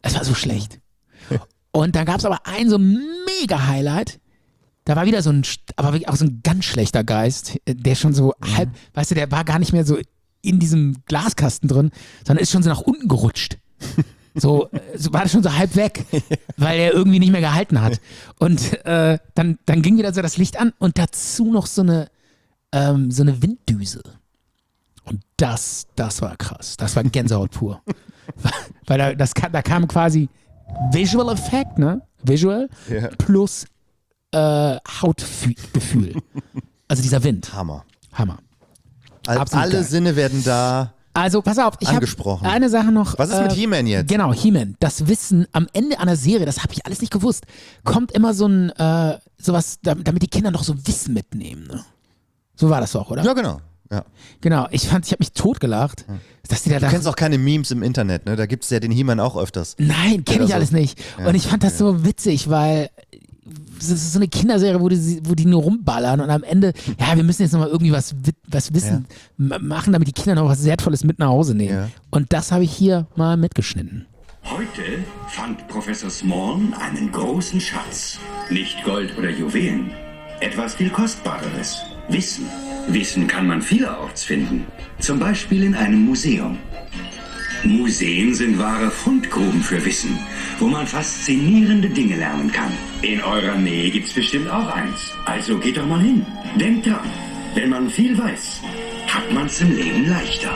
Es war so schlecht. Und dann gab es aber ein so mega Highlight. Da war wieder so ein, aber wirklich auch so ein ganz schlechter Geist, der schon so halb, weißt du, der war gar nicht mehr so in diesem Glaskasten drin, sondern ist schon so nach unten gerutscht. So, so war das schon so halb weg, weil er irgendwie nicht mehr gehalten hat. Und äh, dann, dann ging wieder so das Licht an und dazu noch so eine, ähm, so eine Winddüse. Und das, das war krass. Das war Gänsehaut pur. Weil da, das, da kam quasi Visual Effekt, ne? Visual Ja. plus äh, Hautgefühl. Also dieser Wind. Hammer. Hammer. All, Absolut alle geil. Sinne werden da. Also pass auf, ich habe Angesprochen. eine Sache noch. Was ist mit He-Man jetzt? Genau, He-Man. Das Wissen am Ende einer Serie, das habe ich alles nicht gewusst, kommt immer so ein, äh, sowas, damit die Kinder noch so Wissen mitnehmen. Ne? So war das doch, oder? Ja, genau. Ja. Genau, ich fand, ich habe mich totgelacht, dass die da Du dachten, kennst auch keine Memes im Internet, ne? Da gibt es ja den He-Man auch öfters. nein, kenne Ja, ich so. alles nicht. Ja, Und ich fand das so witzig, weil es ist so eine Kinderserie, wo die, wo die nur rumballern und am Ende, ja, wir müssen jetzt nochmal irgendwie was, wi- was wissen, ma- machen, damit die Kinder noch was Wertvolles mit nach Hause nehmen. Ja. Und das habe ich hier mal mitgeschnitten. Heute fand Professor Small einen großen Schatz. Nicht Gold oder Juwelen. Etwas viel Kostbareres. Wissen. Wissen kann man vielerorts finden. Zum Beispiel in einem Museum. Museen sind wahre Fundgruben für Wissen, wo man faszinierende Dinge lernen kann. In eurer Nähe gibt's bestimmt auch eins. Also geht doch mal hin. Denkt dran, wenn man viel weiß, hat man's im Leben leichter.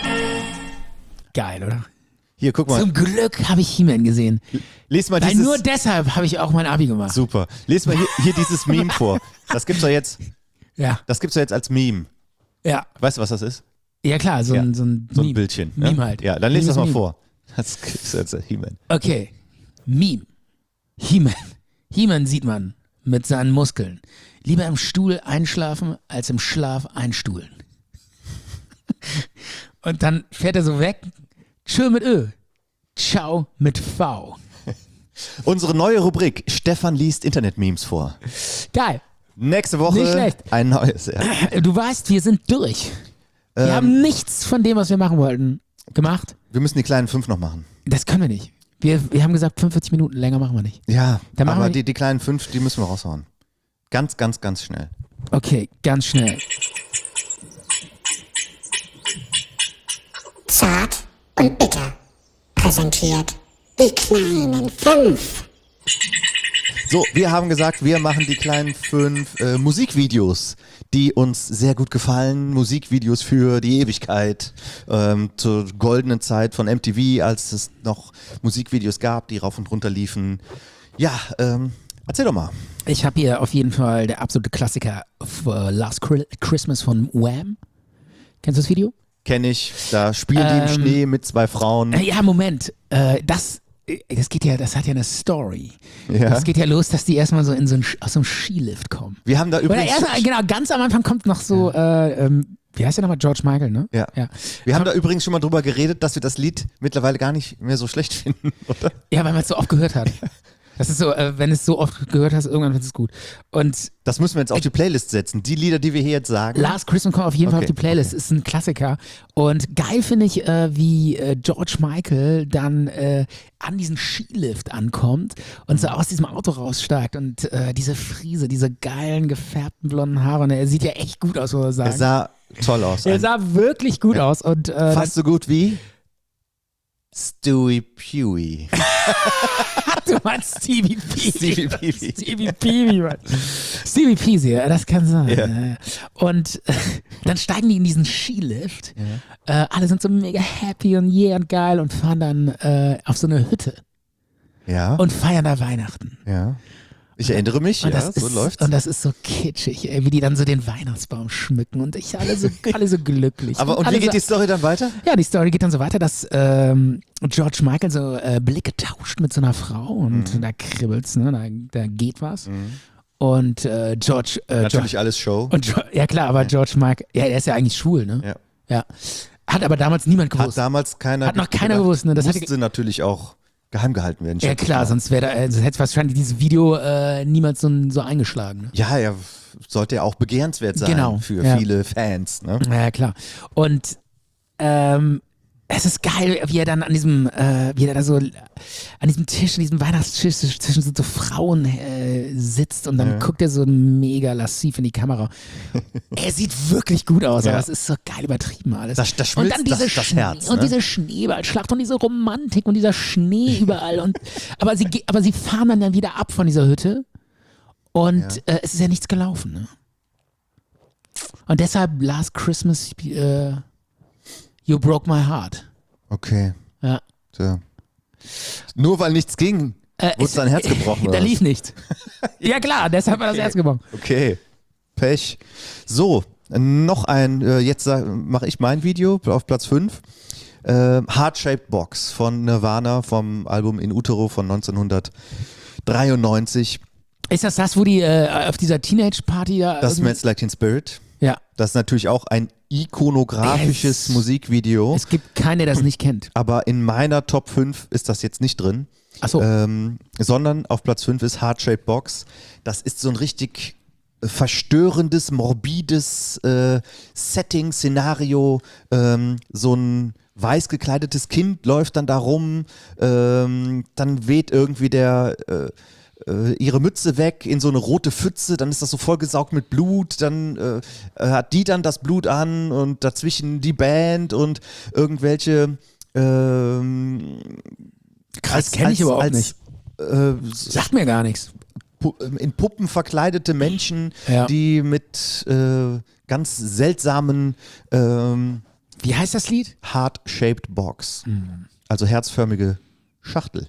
Geil, oder? Hier, guck mal. Zum Glück habe ich He-Man gesehen. Lies mal Weil dieses. nur deshalb habe ich auch mein Abi gemacht. Super. Lies mal hier, hier dieses Meme vor. Das gibt's doch jetzt. Ja, Das gibt's doch jetzt als Meme. ja. Weißt du, was das ist? Ja klar, so, Ja. ein, so ein So ein Meme. Bildchen. Meme ne? halt. Ja, dann lies Meme das ist mal Meme. vor. Das ist jetzt He-Man. Okay, Meme. He-Man. He-Man sieht man mit seinen Muskeln. Lieber im Stuhl einschlafen, als im Schlaf einstuhlen. Und dann fährt er so weg. Tschö mit Ö. Ciao mit V. Unsere neue Rubrik: Stefan liest Internet-Memes vor. Geil. Nächste Woche Nicht schlecht. ein neues. Ja. Du weißt, wir sind durch. Wir Ähm. haben nichts von dem, was wir machen wollten, gemacht. Wir müssen die kleinen fünf noch machen. Das können wir nicht. Wir, wir haben gesagt, fünfundvierzig Minuten länger machen wir nicht. Ja, Dann machen aber wir- die, die kleinen fünf, die müssen wir raushauen. Ganz, ganz, ganz schnell. Okay, ganz schnell. Zart und bitter präsentiert die kleinen fünf. So, wir haben gesagt, wir machen die kleinen fünf äh, Musikvideos, die uns sehr gut gefallen. Musikvideos für die Ewigkeit, ähm, zur goldenen Zeit von M T V, als es noch Musikvideos gab, die rauf und runter liefen. Ja, ähm, erzähl doch mal. Ich habe hier auf jeden Fall der absolute Klassiker für Last Chri- Christmas von Wham. Kennst du das Video? Kenn ich, da spielen die im Ähm, Schnee mit zwei Frauen. Äh, Ja, Moment. Äh, das, äh, das geht ja, das hat ja eine Story. Ja. Das geht ja los, dass die erstmal so in so ein, Sch- aus so einem Skilift kommen. Wir haben da Oder übrigens, erstmal, genau, ganz am Anfang kommt noch so, äh, ähm, wie heißt der nochmal? George Michael, ne? ja. Ja, wir haben da übrigens schon mal drüber geredet, dass wir das Lied mittlerweile gar nicht mehr so schlecht finden, oder? ja weil man es so oft gehört hat. Das ist so, äh, wenn es so oft gehört hast, irgendwann wird es gut. Und Das müssen wir jetzt auf die Playlist setzen. Die Lieder, die wir hier jetzt sagen. Last Christmas kommt auf jeden Fall Okay, auf die Playlist, ist ein Klassiker. Und geil finde ich, äh, wie äh, George Michael dann äh, an diesen Skilift ankommt und so aus diesem Auto raussteigt und äh, diese Friese, diese geilen gefärbten blonden Haare. Und er sieht ja echt gut aus, muss man sagen. Er sah toll aus. er Ein- sah wirklich gut aus. Und äh, fast so gut wie Stewie Pewy. du meinst Stevie Peavy. Stevie Peavy. Stevie Peavy, Mann. Stevie Peavy, ja, das kann sein. Ja. Ja, ja. Und äh, dann steigen die in diesen Skilift. Äh, alle sind so mega happy und yeah und geil und fahren dann äh, auf so eine Hütte Ja, und feiern da Weihnachten. ja. Ich erinnere mich, Und ja, das so ist, läuft's. Und das ist so kitschig, ey, wie die dann so den Weihnachtsbaum schmücken und ich alle so, alle so glücklich. Aber und alle wie geht so, die Story dann weiter? Ja, die Story geht dann so weiter, dass ähm, George Michael so äh, Blicke tauscht mit so einer Frau und Mhm. da kribbelt's, ne? Da, da geht was. Und äh, George, äh, Natürlich George alles Show. und Jo- ja klar, aber George Michael, ja, er ist ja eigentlich schwul, ne? Ja. Ja. Hat aber damals niemand Hat gewusst. damals keiner Hat noch ge- keiner gedacht. gewusst, ne? Das Musste hatte- natürlich auch geheim gehalten werden. Ja schätze ich klar, mal. sonst wäre da, äh, sonst hätte wahrscheinlich dieses Video äh, niemals so, so eingeschlagen. Ne? Ja, er sollte ja auch begehrenswert sein Genau, für ja. viele Fans. Ne? Ja, klar. Und ähm, Es ist geil, wie er dann an diesem, äh, wie er da so an diesem Tisch, an diesem Weihnachtstisch zwischen so, so Frauen äh, sitzt und dann Ja. guckt er so mega lassiv in die Kamera. Er sieht wirklich gut aus, Ja. aber es ist so geil übertrieben alles. Das- das und schmilzt dann diese das- das Schnee- Herz, und ne? diese Schneeballschlacht und diese Romantik und dieser Schnee überall. Und, aber, sie, ge- aber sie fahren dann, dann wieder ab von dieser Hütte und Ja. äh, es ist ja nichts gelaufen. Ne? Und deshalb Last Christmas, äh, You Broke My Heart. Okay. Ja. Tja. Nur weil nichts ging, Äh, wurde dein Herz gebrochen. Da oder lief was? nichts. Ja klar, deshalb war das Herz gebrochen. Okay. Pech. So, noch ein, äh, jetzt mache ich mein Video auf Platz fünf. Äh, Heart-Shaped Box von Nirvana vom Album In Utero von neunzehnhundertdreiundneunzig. Ist das das, wo die äh, auf dieser Teenage-Party da Das irgendwie- Smells Like Teen Spirit. Ja. Das ist natürlich auch ein ikonografisches Es- Musikvideo. Es gibt keinen, der das nicht kennt. Aber in meiner Top fünf ist das jetzt nicht drin. Achso. Ähm, sondern auf Platz fünf ist Heart-Shaped Box. Das ist so ein richtig verstörendes, morbides äh, Setting, Szenario. Ähm, so ein weiß gekleidetes Kind läuft dann da rum, ähm, dann weht irgendwie der äh, äh, ihre Mütze weg in so eine rote Pfütze, dann ist das so vollgesaugt mit Blut, dann äh, hat die dann das Blut an und dazwischen die Band und irgendwelche ähm, Krass, kenn ich überhaupt nicht. Äh, Sagt mir gar nichts. Pu- in Puppen verkleidete Menschen, Ja. die mit äh, ganz seltsamen ähm, Wie heißt das Lied? Heart-Shaped Box, Mhm. also herzförmige Schachtel.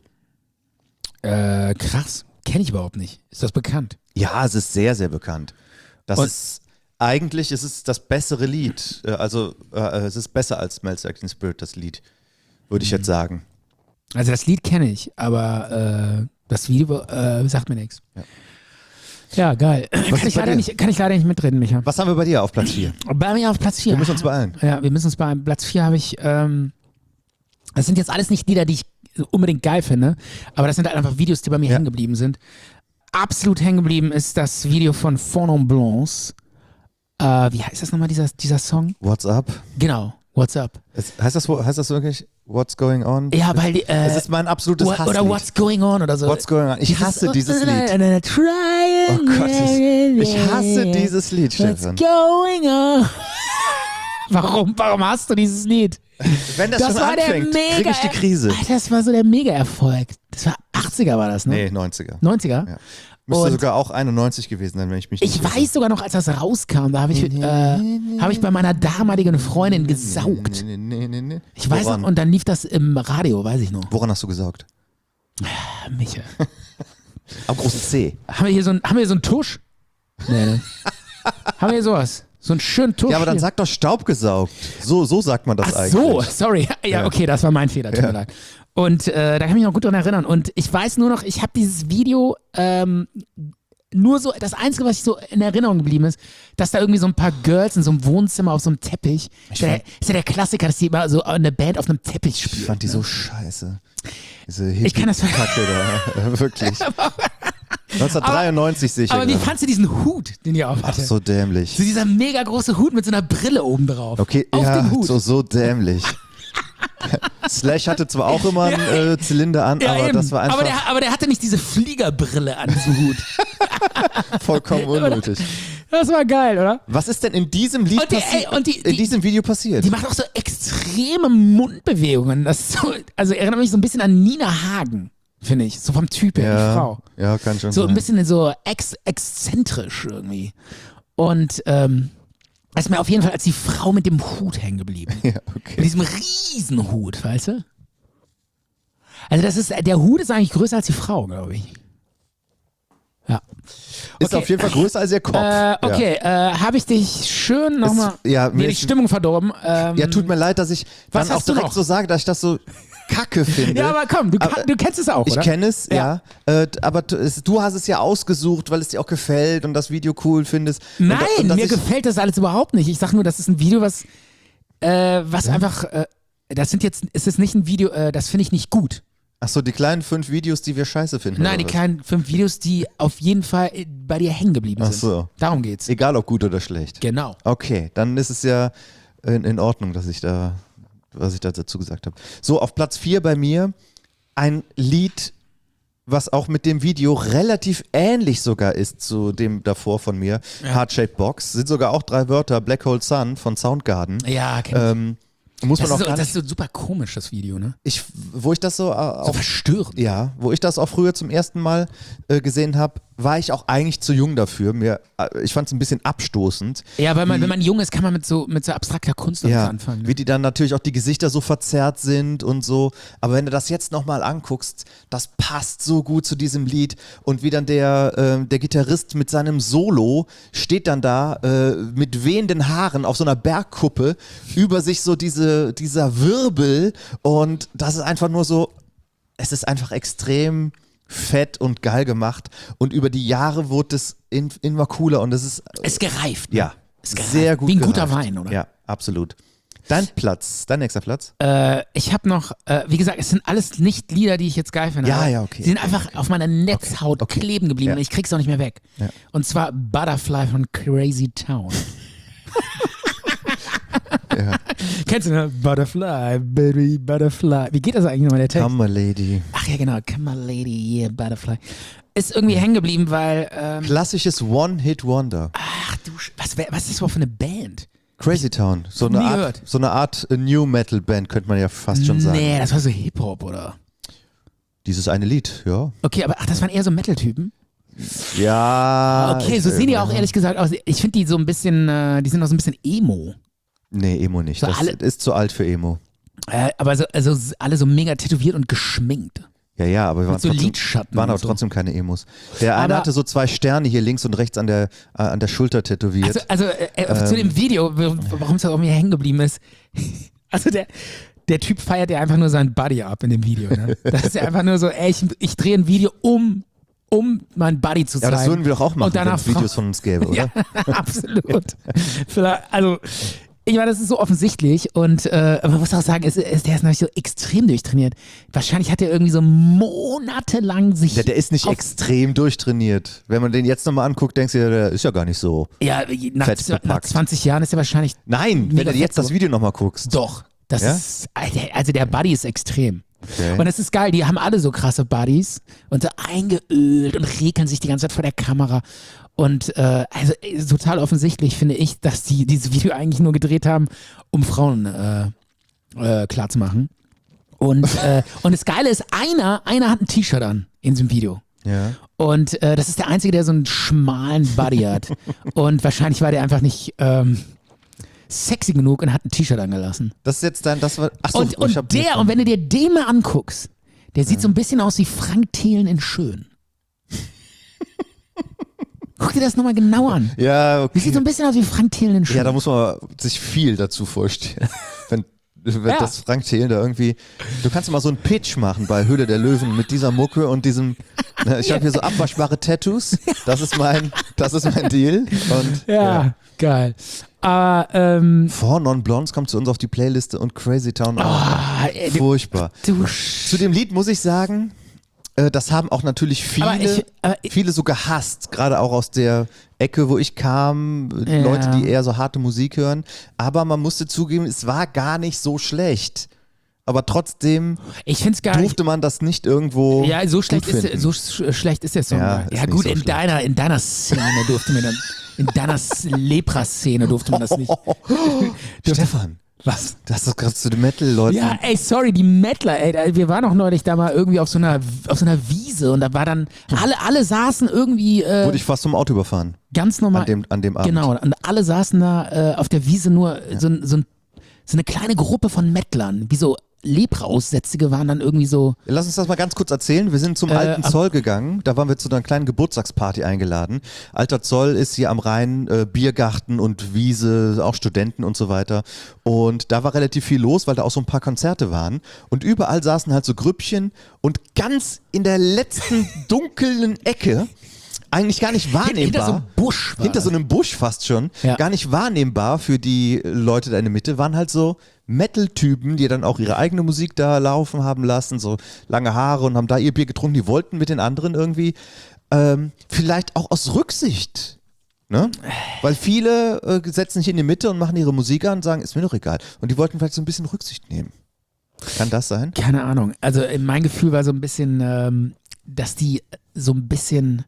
Äh, krass. Kenne ich überhaupt nicht. Ist das bekannt? Ja, es ist sehr, sehr bekannt. Das Und- ist eigentlich ist es das bessere Lied. Äh, Also äh, es ist besser als Smells Like Teen Spirit, das Lied, würde ich Mhm. jetzt sagen. Also das Lied kenne ich, aber äh, das Video äh, sagt mir nichts. Ja. Ja, geil. Kann ist ich, bei leider dir? nicht, kann ich leider nicht mitreden, Micha. Was haben wir bei dir auf Platz vier? Bei mir auf Platz vier. Wir müssen uns beeilen. Ja, wir müssen uns beeilen. Platz vier habe ich, ähm, das sind jetzt alles nicht Lieder, die ich unbedingt geil finde, aber das sind halt einfach Videos, die bei mir Ja. hängen geblieben sind. Absolut hängen geblieben ist das Video von Four Non Blondes. Äh, wie heißt das nochmal, dieser, dieser Song? What's up? Genau, What's Up? Es, heißt, das, heißt das wirklich What's going on? Ja, weil die, äh, Es ist mein absolutes What- Hasslied. oder What's Going On oder so. What's going on? Ich hasse dieses Lied. Oh Oh Gott, ich, ich hasse dieses Lied, What's Stefan. going on? Warum, warum hast du dieses Lied? Wenn das, schon war anfängt, der mega kriege ich die Krise. Alter, das war so der Mega-Erfolg. Das war achtziger war das, ne? Nee, neunziger. neunziger? Ja. Müsste Und- sogar auch einundneunzig gewesen sein, wenn ich mich nicht Ich irre. weiß sogar noch, als das rauskam, da habe ich, äh, hab ich bei meiner damaligen Freundin gesaugt. Nee, nee, nee, nee. Ich weiß Woran? noch, und dann lief das im Radio, weiß ich noch. Woran hast du gesaugt? Micha. Am großen C. Haben wir hier so einen, haben wir hier so einen Tusch? Nee, ne? Haben wir hier sowas? So einen schönen Tusch? Ja, aber dann hier? sag doch Staub gesaugt. So, so sagt man das Ach eigentlich. so, sorry. Ja, Ja. okay, das war mein Fehler, tut Ja. mir leid. Und äh, da kann ich mich noch gut dran erinnern. Und ich weiß nur noch, ich habe dieses Video ähm, nur so, das Einzige, was ich so in Erinnerung geblieben ist, dass da irgendwie so ein paar Girls in so einem Wohnzimmer auf so einem Teppich, ist ja, der, ist ja der Klassiker, dass die immer so eine Band auf einem Teppich spielt. Ich fand die ne? so scheiße. Diese Ich kann das- Hippie-Kacke da. Ja, wirklich. neunzehnhundertdreiundneunzig sicher. Aber wie fandst du diesen Hut, den die auf Ach, hatte? so dämlich. So dieser mega große Hut mit so einer Brille oben drauf. Okay, auf ja, dem Hut. so, so dämlich. Slash hatte zwar auch immer einen äh, Zylinder an, Ja, aber eben. das war einfach aber, der, aber der hatte nicht diese Fliegerbrille an diesem Hut. vollkommen unnötig. Das war geil, oder? Was ist denn in diesem Lied Und die- passiert? ey, und die- in die- diesem Video passiert? Die macht auch so extreme Mundbewegungen. Das ist so, also erinnert mich so ein bisschen an Nina Hagen, finde ich. So vom Typ her, die ja, Frau. ja, kann schon So sein. ein bisschen so ex exzentrisch irgendwie. Und ähm, das ist mir auf jeden Fall als die Frau mit dem Hut hängen geblieben. Ja, Mit okay. diesem riesen Hut, weißt du? Also das ist, der Hut ist eigentlich größer als die Frau, glaube ich. Ja. Ist Okay. auf jeden Fall größer als ihr Kopf. Äh, okay, äh, habe ich dich schön nochmal ja, mir mir die ist- Stimmung verdorben. Ähm, Ja, tut mir leid, dass ich Was dann auch hast du direkt noch? so sage, dass ich das so kacke finde. Ja, aber komm, du, Aber- du kennst es auch, Ich oder? kenne es, ja. Ja. Äh, aber du, es, du hast es ja ausgesucht, weil es dir auch gefällt und das Video cool findest. Und da- Nein, und dass mir ich, gefällt das alles überhaupt nicht. Ich sag nur, das ist ein Video, was, äh, was einfach, äh, das sind jetzt, es ist nicht ein Video, äh, das finde ich nicht gut. Achso, die kleinen fünf Videos, die wir scheiße finden. Nein, oder die was? kleinen fünf Videos, die auf jeden Fall äh, bei dir hängen geblieben Ach sind. so. Darum geht's. Egal ob gut oder schlecht. Genau. Okay, dann ist es ja in, in Ordnung, dass ich da was ich da dazu gesagt habe. So, auf Platz vier bei mir ein Lied, was auch mit dem Video relativ ähnlich sogar ist zu dem davor von mir, ja. Heart-Shaped Box, sind sogar auch drei Wörter, Black Hole Sun von Soundgarden. Ja, kenn ich. Ähm, muss das, man ist auch so, gar das nicht, ist so super komisch, das Video, ne? ich, wo ich das so, äh, auch, So verstörend. ja, wo ich das auch früher zum ersten Mal äh, gesehen habe, war ich auch eigentlich zu jung dafür. Mir, äh, ich fand es ein bisschen abstoßend. Ja, weil man, wie, wenn man jung ist, kann man mit so, mit so abstrakter Kunst ja, anfangen. Ne? Wie die dann natürlich auch die Gesichter so verzerrt sind und so. Aber wenn du das jetzt nochmal anguckst, das passt so gut zu diesem Lied. Und wie dann der, äh, der Gitarrist mit seinem Solo steht dann da äh, mit wehenden Haaren auf so einer Bergkuppe über sich so diese, dieser Wirbel. Und das ist einfach nur so, es ist einfach extrem fett und geil gemacht und über die Jahre wurde es in, immer cooler und es ist ist gereift. Ne? Ja, ist gereift. sehr gut wie ein gereift. guter Wein, oder? Ja, absolut. Dein Platz, dein nächster Platz? Äh, ich habe noch, äh, wie gesagt, es sind alles nicht Lieder, die ich jetzt geil finde. Ja, ja, okay. Sie sind okay, einfach okay. auf meiner Netzhaut Okay, okay. kleben geblieben Ja. und ich krieg's auch nicht mehr weg. Ja. Und zwar Butterfly von Crazy Town. Ja. Kennst du, ne? Butterfly, baby, Butterfly. Wie geht das eigentlich nochmal, der Text? Come, my lady. Ach ja, genau. Come on, lady, yeah, Butterfly. Ist irgendwie hängen geblieben, weil, ähm, Klassisches One-Hit-Wonder. ach du, Sch- was, wär- was ist das überhaupt für eine Band? Crazy Town. So eine Nie Art, gehört. so eine Art äh, New Metal Band könnte man ja fast schon sagen. Nee, das war so Hip-Hop, oder? Dieses eine Lied, ja. Okay, aber ach, das waren eher so Metal-Typen? Ja. Okay, so ich- sehen die auch ja. ehrlich gesagt aus. Ich finde die so ein bisschen, äh, die sind auch so ein bisschen Emo. Nee, Emo nicht. So Das alle- ist zu alt für Emo. Äh, aber so, also s- alle so mega tätowiert und geschminkt. Ja, ja, aber wir waren, so trotzdem, Lidschatten waren und aber so. trotzdem keine Emos. Der eine Aber- hatte so zwei Sterne hier links und rechts an der, äh, an der Schulter tätowiert. Also, also äh, äh, zu dem Video, w- warum es da irgendwie hängen geblieben ist. Also der, der Typ feiert ja einfach nur seinen Buddy ab in dem Video. Ne? Das ist ja einfach nur so, ey, ich, ich drehe ein Video um, um meinen Buddy zu ja, zeigen. aber das würden wir doch auch machen, Und wenn danach es Videos von uns gäbe, oder? Ja, absolut. Vielleicht, also, ich meine, das ist so offensichtlich und äh, aber man muss auch sagen, es, es, der ist natürlich so extrem durchtrainiert. Wahrscheinlich hat er irgendwie so monatelang sich. Der, der ist nicht auf, extrem durchtrainiert. Wenn man den jetzt nochmal anguckt, denkst du, ja, der ist ja gar nicht so. Ja, nach, fett nach bepackt. zwanzig Jahren ist er wahrscheinlich. Nein, Mega wenn du fett jetzt das so. Video nochmal guckst. Doch. Das Ja? ist. Also der Buddy ist extrem. Okay. Und es ist geil, die haben alle so krasse Buddies und so eingeölt und regeln sich die ganze Zeit vor der Kamera. Und äh, also äh, total offensichtlich finde ich, dass die dieses Video eigentlich nur gedreht haben, um Frauen äh, äh, klarzumachen. Und, äh, und das Geile ist, einer, einer hat ein T-Shirt an in diesem Video. Ja. Und äh, das ist der Einzige, der so einen schmalen Buddy hat. Und wahrscheinlich war der einfach nicht ähm, sexy genug und hat ein T-Shirt angelassen. Das ist jetzt dein, das war, achso, Und, und ich hab der, und wenn du dir den mal anguckst, der sieht so ein bisschen aus wie Frank Thelen in Schön. Guck dir das nochmal genau an. Ja, Der sieht so okay. ein bisschen aus wie Frank Thelen in Schön. Ja, da muss man sich viel dazu vorstellen. Wenn, wenn Ja. das Frank Thelen da irgendwie. Du kannst mal so einen Pitch machen bei Höhle der Löwen mit dieser Mucke und diesem. Ne, ich habe hier so abwaschbare Tattoos. Das ist mein, das ist mein Deal. Und ja, geil. Aber, ähm, Four Non Blondes kommt zu uns auf die Playliste und Crazy Town auch. ah, ey, du, Furchtbar. du Zu dem Lied muss ich sagen, äh, das haben auch natürlich viele, Aber ich- aber ich- viele so gehasst, gerade auch aus der Ecke, wo ich kam, äh, Ja. Leute, die eher so harte Musik hören. Aber man musste zugeben, es war gar nicht so schlecht. Aber trotzdem ich find's gar nicht. durfte man das nicht irgendwo Ja, so schlecht, gut ist, finden. so sch- schlecht ist der Song. Ja, Ja, ist ja nicht gut, so in schlecht. deiner, in deiner Szene durfte man dann, in deiner S- Lepra-Szene durfte man das nicht. Stefan, Was? das ist gerade zu den Metal-Leuten. Ja, ey, sorry, die Mettler, ey, da- wir waren auch neulich da mal irgendwie auf so einer, auf so einer Wiese und da war dann, alle, alle saßen irgendwie äh, Wurde ich fast vom Auto überfahren ganz normal. an dem, an dem Abend. Genau, und alle saßen da äh, auf der Wiese nur so, ein- so, ein- so eine kleine Gruppe von Mettlern, wie so Lepra-Aussätzige waren dann irgendwie so. Lass uns das mal ganz kurz erzählen. Wir sind zum Äh, Alten ab- Zoll gegangen. Da waren wir zu einer kleinen Geburtstagsparty eingeladen. Alter Zoll ist hier am Rhein, äh, Biergarten und Wiese, auch Studenten und so weiter. Und da war relativ viel los, weil da auch so ein paar Konzerte waren. Und überall saßen halt so Grüppchen und ganz in der letzten dunklen Ecke, eigentlich gar nicht wahrnehmbar. Hinter so einem Busch. War Hinter das. so einem Busch fast schon, Ja. gar nicht wahrnehmbar für die Leute da in der Mitte, waren halt so Metal-Typen, die dann auch ihre eigene Musik da laufen haben lassen, so lange Haare und haben da ihr Bier getrunken, die wollten mit den anderen irgendwie, ähm, vielleicht auch aus Rücksicht, ne? Weil viele äh, setzen sich in die Mitte und machen ihre Musik an und sagen, ist mir doch egal. Und die wollten vielleicht so ein bisschen Rücksicht nehmen. Kann das sein? Keine Ahnung. Also mein Gefühl war so ein bisschen, ähm, dass die so ein bisschen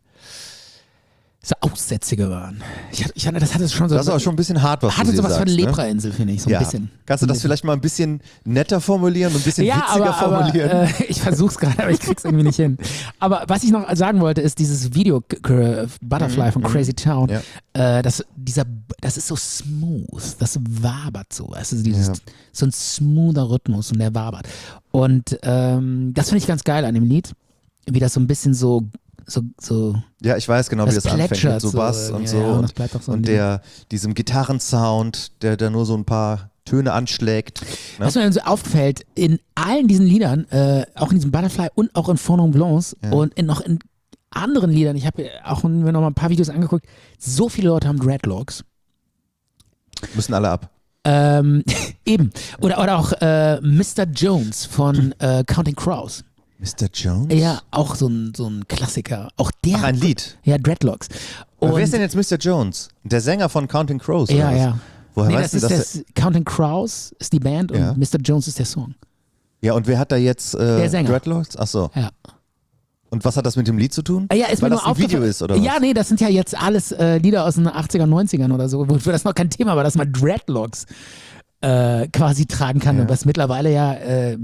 so Aussätzige waren. Ich hatte, ich hatte, das hatte schon so. Das ist auch schon ein bisschen hart, was hatte du sowas sagst, von ne? Lepra-Insel, finde ich. So ein Ja. bisschen. Kannst du das vielleicht mal ein bisschen netter formulieren und ein bisschen ja, witziger aber, formulieren? Aber, äh, ich versuch's gerade, aber ich krieg's irgendwie nicht hin. Aber was ich noch sagen wollte, ist dieses Video äh, Butterfly von Crazy Town. Ja. Äh, das, dieser, das ist so smooth. Das wabert so. Es ist dieses, Ja. so ein smoother Rhythmus und der wabert. Und ähm, das finde ich ganz geil an dem Lied. Wie das so ein bisschen so So, so Ja, ich weiß genau, wie das das anfängt mit plätschert so so Bass und irgendwie, so. ja, und und das bleibt auch so ein und Ding. der, diesem Gitarrensound, der da nur so ein paar Töne anschlägt. Ne? Was mir dann so auffällt, in allen diesen Liedern, äh, auch in diesem Butterfly und auch in Fond en Blanche Ja. und in, noch in anderen Liedern, ich habe auch mir noch mal ein paar Videos angeguckt, so viele Leute haben Dreadlocks. Müssen alle ab. Ähm, eben. Oder, oder auch äh, Mister Jones von äh, Counting Crows. Mister Jones? Ja, auch so ein, so ein Klassiker. Auch der. Ach, ein Lied. Ja, Dreadlocks. Aber Und, wer ist denn jetzt Mister Jones? Der Sänger von Counting Crows? ja, oder was? ja. Woher Nee, weißt das du, ist dass das, Counting Crows ist die Band Ja. und Mister Jones ist der Song. der, Ja, und wer hat da jetzt äh, Der Sänger. Dreadlocks? Ach so. Ja. Und was hat das mit dem Lied zu tun? Ah, ja, ist Weil mir das nur ein Video aufgefallen- ist, oder was? Ja, nee, das sind ja jetzt alles äh, Lieder aus den achtzigern, neunzigern oder so, wofür das noch kein Thema war, dass man Dreadlocks äh, quasi tragen kann. Ja. Und was mittlerweile ja, äh,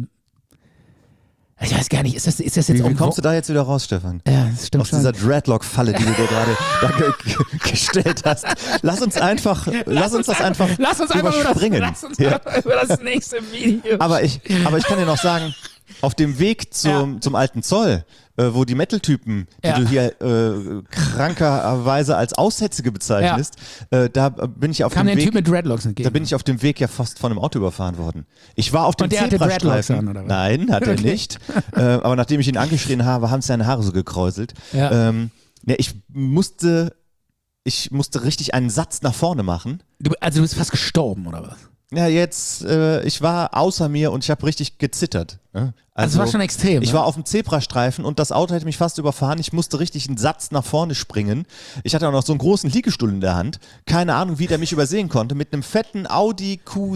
ich weiß gar nicht, ist das, ist das jetzt Wie, auch wie kommst du da jetzt wieder raus, Stefan? Ja, das stimmt Aus schon. dieser Dreadlock-Falle, die du dir gerade da ge ge gestellt hast. Lass uns einfach, lass, uns das einfach, lass uns einfach über das, überspringen. lass uns Ja. einfach über das nächste Video. Aber ich, aber ich kann dir noch sagen, auf dem Weg zum, Ja. zum alten Zoll, äh, wo die Metal-Typen, die Ja. du hier äh, krankerweise als Aussätzige bezeichnest, äh, da bin ich auf Kam dem der Weg. Typ mit Dreadlocks entgegen. Da bin ich auf dem Weg ja fast von einem Auto überfahren worden. Ich war auf dem Und der hatte Dreadlocks Zebrastreifen. an, oder was? Nein, hat er Okay. nicht. Äh, aber nachdem ich ihn angeschrien habe, haben seine Haare so gekräuselt. Ja. Ähm, ja, ich musste, ich musste richtig einen Satz nach vorne machen. Du, also du bist fast gestorben, oder was? Ja, jetzt, äh, ich war außer mir und ich habe richtig gezittert. Ne? Also, das war schon extrem. Ich ne? war auf dem Zebrastreifen und das Auto hätte mich fast überfahren. Ich musste richtig einen Satz nach vorne springen. Ich hatte auch noch so einen großen Liegestuhl in der Hand. Keine Ahnung, wie der mich übersehen konnte. Mit einem fetten Audi Q,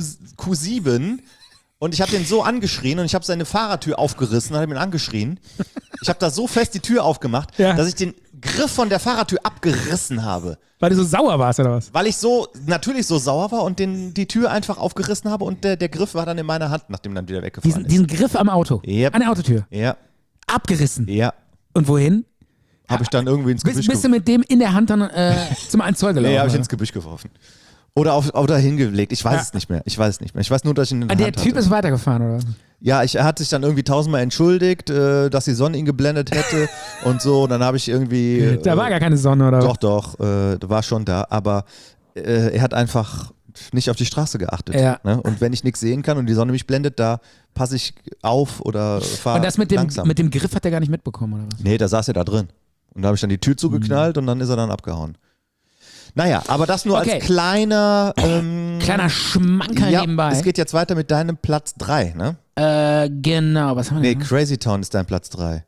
Q7. Und ich habe den so angeschrien und ich habe seine Fahrertür aufgerissen und habe ihn angeschrien. Ich habe da so fest die Tür aufgemacht, Ja. dass ich den Griff von der Fahrertür abgerissen habe. Weil du so sauer warst, oder was? Weil ich so natürlich so sauer war und den, die Tür einfach aufgerissen habe und der, der Griff war dann in meiner Hand, nachdem dann wieder weggefahren Diesen, ist. diesen Griff am Auto. Yep. An der Autotür. Ja, Abgerissen. ja. Und wohin? Habe ich dann irgendwie ins Bist, Gebüsch bist du geworfen. mit dem in der Hand dann äh, zum einen Zoll gelaufen? Nee, habe ich oder? ins Gebüsch geworfen. Oder, auf, oder hingelegt. Ich weiß Ja. es nicht mehr. Ich weiß es nicht mehr. Ich weiß nur, dass ich ihn in Ah, der der Hand Typ hatte. ist weitergefahren, oder? Ja, ich, er hat sich dann irgendwie tausendmal entschuldigt, äh, dass die Sonne ihn geblendet hätte und so. Und dann habe ich irgendwie... Äh, Da war gar keine Sonne, oder? Doch, doch, äh, war schon da. Aber äh, er hat einfach nicht auf die Straße geachtet. Ja. Ne? Und wenn ich nichts sehen kann und die Sonne mich blendet, da passe ich auf oder fahre Und das mit dem, langsam. mit dem Griff hat er gar nicht mitbekommen, oder was? Nee, da saß er da drin. Und da habe ich dann die Tür zugeknallt und dann ist er dann abgehauen. Naja, aber das nur Okay. als kleiner... Ähm, Kleiner Schmankerl ja, nebenbei. es geht jetzt weiter mit deinem Platz drei, ne? äh, genau, was haben wir Nee, denn? Crazy Town ist dein Platz drei.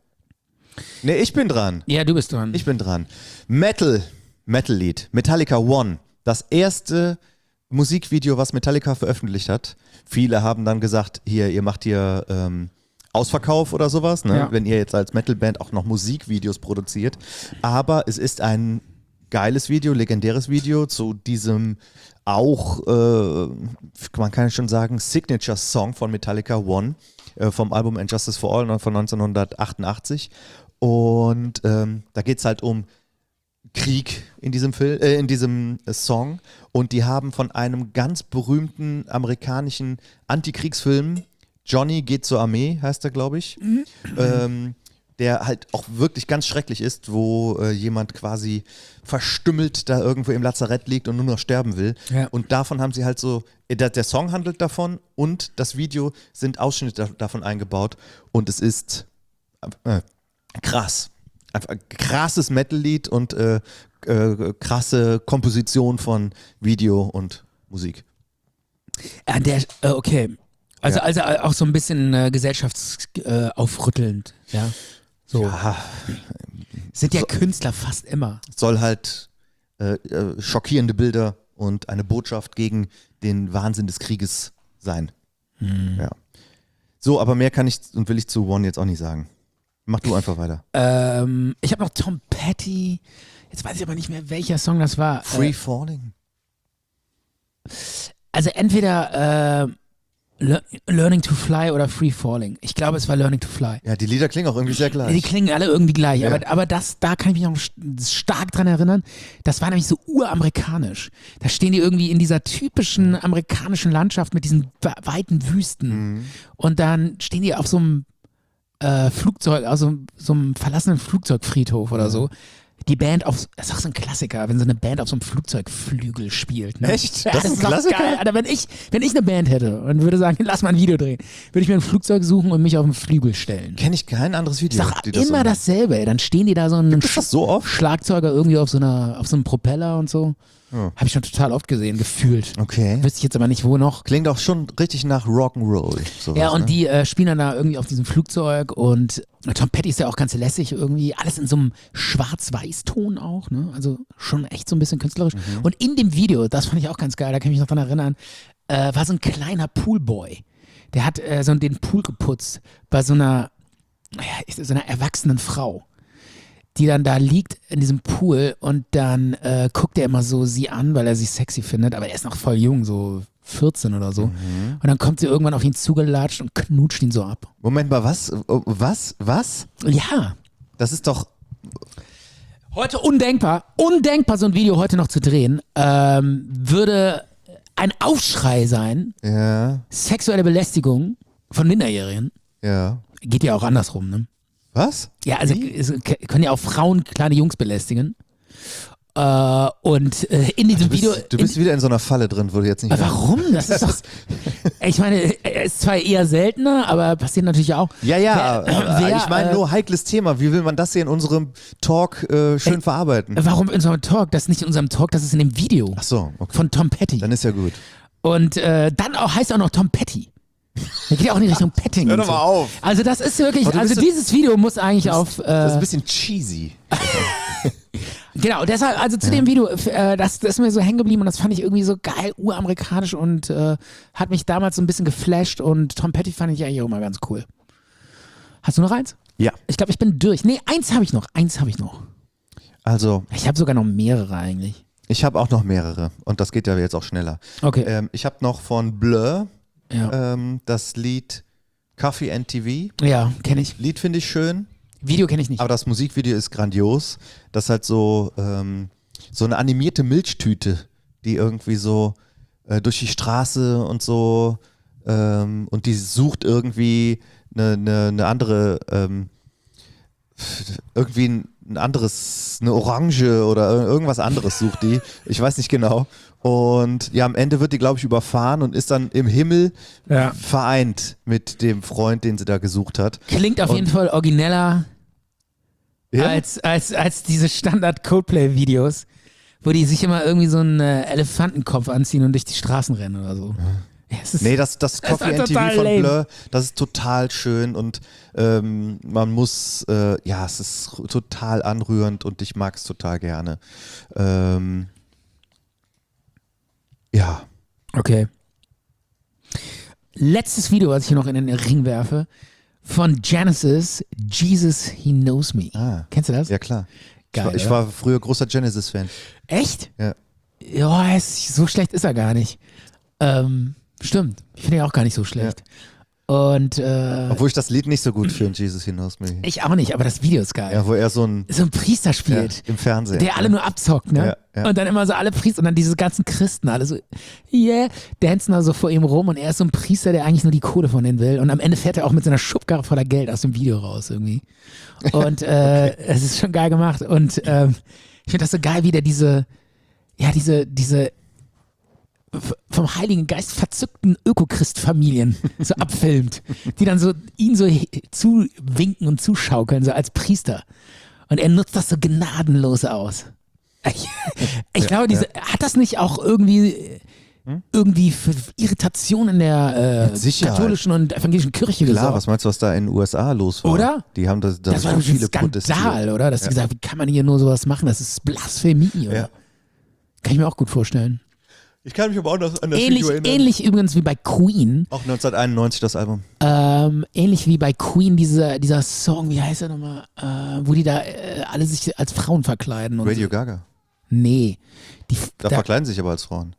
Nee, ich bin dran. Ja, du bist dran. Ich bin dran. Metal, Metal-Lied, Metallica One. Das erste Musikvideo, was Metallica veröffentlicht hat. Viele haben dann gesagt, hier, ihr macht hier ähm, Ausverkauf oder sowas, ne? Ja. Wenn ihr jetzt als Metalband auch noch Musikvideos produziert. Aber es ist ein geiles Video, legendäres Video zu diesem auch, äh, man kann schon sagen, Signature-Song von Metallica One äh, vom Album And Justice for All von neunzehnhundertachtundachtzig. Und ähm, da geht es halt um Krieg in diesem Film, äh, in diesem äh, Song. Und die haben von einem ganz berühmten amerikanischen Antikriegsfilm, Johnny geht zur Armee, heißt er, glaube ich, ähm, der halt auch wirklich ganz schrecklich ist, wo äh, jemand quasi verstümmelt da irgendwo im Lazarett liegt und nur noch sterben will. Ja. Und davon haben sie halt so, äh, der, der Song handelt davon und das Video sind Ausschnitte da, davon eingebaut und es ist äh, krass. Einfach ein krasses Metal-Lied und äh, äh, krasse Komposition von Video und Musik. Ja, der, äh, okay. Also, Ja. also auch so ein bisschen äh, gesellschaftsaufrüttelnd, äh, aufrüttelnd, ja. So. Ja, Sind ja Künstler fast immer. soll halt äh, äh, schockierende Bilder und eine Botschaft gegen den Wahnsinn des Krieges sein. Hm. Ja. So, aber mehr kann ich und will ich zu One jetzt auch nicht sagen. Mach du einfach weiter. Ähm, ich habe noch Tom Petty. Jetzt weiß ich aber nicht mehr, welcher Song das war. Free Äh, Falling? also entweder äh, Le- Learning to Fly oder Free Falling. Ich glaube, es war Learning to Fly. Ja, die Lieder klingen auch irgendwie sehr gleich. Die klingen alle irgendwie gleich, Ja. aber, aber das, da kann ich mich noch st- stark dran erinnern. Das war nämlich so uramerikanisch. Da stehen die irgendwie in dieser typischen amerikanischen Landschaft mit diesen we- weiten Wüsten. Mhm. Und dann stehen die auf so einem äh, Flugzeug, also so einem verlassenen Flugzeugfriedhof oder so. Die Band auf, das ist auch so ein Klassiker, wenn so eine Band auf so einem Flugzeugflügel spielt. Ne? Echt? Ja, Das ist ein doch Klassiker? geil. Alter, wenn ich, wenn ich eine Band hätte und würde sagen, lass mal ein Video drehen, würde ich mir ein Flugzeug suchen und mich auf den Flügel stellen. Kenne ich kein anderes Video. Ist doch die das immer so machen. dasselbe, ey. Dann stehen die da so ein Ist das so oft? Schlagzeuger irgendwie auf so einer, auf so einem Propeller und so. Ja. Habe ich schon total oft gesehen, gefühlt. Okay. Wüsste ich jetzt aber nicht, wo noch. Klingt auch schon richtig nach Rock'n'Roll. sowas, Ja, und ne? die äh, spielen dann da irgendwie auf diesem Flugzeug und Tom Petty ist ja auch ganz lässig irgendwie. Alles in so einem Schwarz-Weiß-Ton auch, ne? Also schon echt so ein bisschen künstlerisch. Mhm. Und in dem Video, das fand ich auch ganz geil, da kann ich mich noch dran erinnern, äh, war so ein kleiner Poolboy. Der hat äh, so den Pool geputzt bei so einer, ja, so einer erwachsenen Frau, die dann da liegt in diesem Pool und dann äh, guckt er immer so sie an, weil er sie sexy findet, aber er ist noch voll jung, so vierzehn oder so. Und dann kommt sie irgendwann auf ihn zugelatscht und knutscht ihn so ab. Moment mal, was? Oh, Was? Was? Ja. Das ist doch. Heute undenkbar, undenkbar, so ein Video heute noch zu drehen, ähm, würde ein Aufschrei sein, Ja, sexuelle Belästigung von Minderjährigen. ja. Geht ja auch andersrum, ne? Was? Ja, also es können ja auch Frauen kleine Jungs belästigen. Äh, und äh, in diesem Du bist, Video. du bist in, wieder in so einer Falle drin, wo du jetzt nicht. aber warum? Das ist doch. Ich meine, ist zwar eher seltener, aber passiert natürlich auch. Ja, ja, Wer- aber wer, ich meine äh, nur heikles Thema. Wie will man das hier in unserem Talk äh, schön Ey, verarbeiten? Warum in so einem Talk? Das ist nicht in unserem Talk, das ist in dem Video Ach so, okay. von Tom Petty. Dann ist ja gut. Und äh, dann auch, heißt auch noch Tom Petty. Der geht ja auch in die Richtung Petting. Hör und doch so. mal auf. Also das ist wirklich, Aber du also bist so- dieses Video muss eigentlich auf, Das ist ein äh, bisschen cheesy. genau, deshalb, also zu dem Video, äh, das, das ist mir so hängen geblieben und das fand ich irgendwie so geil, uramerikanisch und äh, hat mich damals so ein bisschen geflasht und Tom Petty fand ich eigentlich auch immer ganz cool. Hast du noch eins? Ja. Ich glaube, ich bin durch. Nee, eins habe ich noch, eins habe ich noch. Also, Ich habe sogar noch mehrere eigentlich. ich habe auch noch mehrere und das geht ja jetzt auch schneller. Okay. Ähm, ich habe noch von Blur ja, ähm, das Lied Coffee and T V. ja kenne ich. Lied finde ich schön, Video kenne ich nicht. aber das Musikvideo ist grandios. Das ist halt so, ähm, so eine animierte Milchtüte, die irgendwie so äh, durch die Straße und so ähm, und die sucht irgendwie eine, eine, eine andere, ähm, irgendwie ein, ein anderes, eine Orange oder ir- irgendwas anderes sucht die. Ich weiß nicht genau. Und ja, am Ende wird die, glaube ich, überfahren und ist dann im Himmel Ja. vereint mit dem Freund, den sie da gesucht hat. Klingt auf Und- jeden Fall origineller Ja? als, als, als diese Standard-Coldplay-Videos, wo die sich immer irgendwie so einen äh, Elefantenkopf anziehen und durch die Straßen rennen oder so. Ja, es ist, Nee, das, das Das war Coffee and T V total von lame. Blur, das ist total schön und ähm, man muss, äh, ja, es ist total anrührend und ich mag es total gerne. Ähm, ja, Okay. Letztes Video, was ich hier noch in den Ring werfe, von Genesis, Jesus, He Knows Me. Ah. Kennst du das? ja klar. Geil, ich, war, ich oder? war früher großer Genesis-Fan. Echt? Ja. Ja, es, so schlecht ist er gar nicht. Ähm, stimmt. Ich finde ihn auch gar nicht so schlecht. Und äh, Obwohl ich das Lied nicht so gut finde, Jesus He Knows Me. ich auch nicht, aber das Video ist geil. Ja, wo er so ein So ein Priester ja, spielt. im Fernsehen. Der alle ja. nur abzockt, ne? Ja, ja. Und dann immer so alle Priester und dann diese ganzen Christen, alle so, yeah, dancen da so vor ihm rum und er ist so ein Priester, der eigentlich nur die Kohle von denen will. Und am Ende fährt er auch mit so einer Schubkarre voller Geld aus dem Video raus irgendwie. Und äh, es ist schon geil gemacht. Und ähm, ich finde das so geil, wie der diese, ja, diese, diese v- vom Heiligen Geist verzückten Ökochrist-Familien so abfilmt, die dann so ihn so he- zuwinken und zuschaukeln, so als Priester. Und er nutzt das so gnadenlos aus. Ich, ich glaube, diese, hat das nicht auch irgendwie, irgendwie für Irritation in der äh, Mit Sicherheit. katholischen und evangelischen Kirche Klar, gesorgt? was meinst du, was da in den U S A los war? Oder? Die haben das, da Das war haben doch ein viele Skandal, protestiert. oder? Dass sie gesagt haben, wie kann man hier nur sowas machen? Das ist Blasphemie, oder? Ja. Kann ich mir auch gut vorstellen. Ich kann mich aber auch noch an das Ähnlich, Video erinnern. ähnlich übrigens wie bei Queen. Auch neunzehnhunderteinundneunzig das Album. Ähm, ähnlich wie bei Queen, dieser, dieser Song, wie heißt er nochmal? Äh, wo die da äh, alle sich als Frauen verkleiden. Und Radio so. Gaga. Nee. Die, Da, da, verkleiden sich aber als Frauen.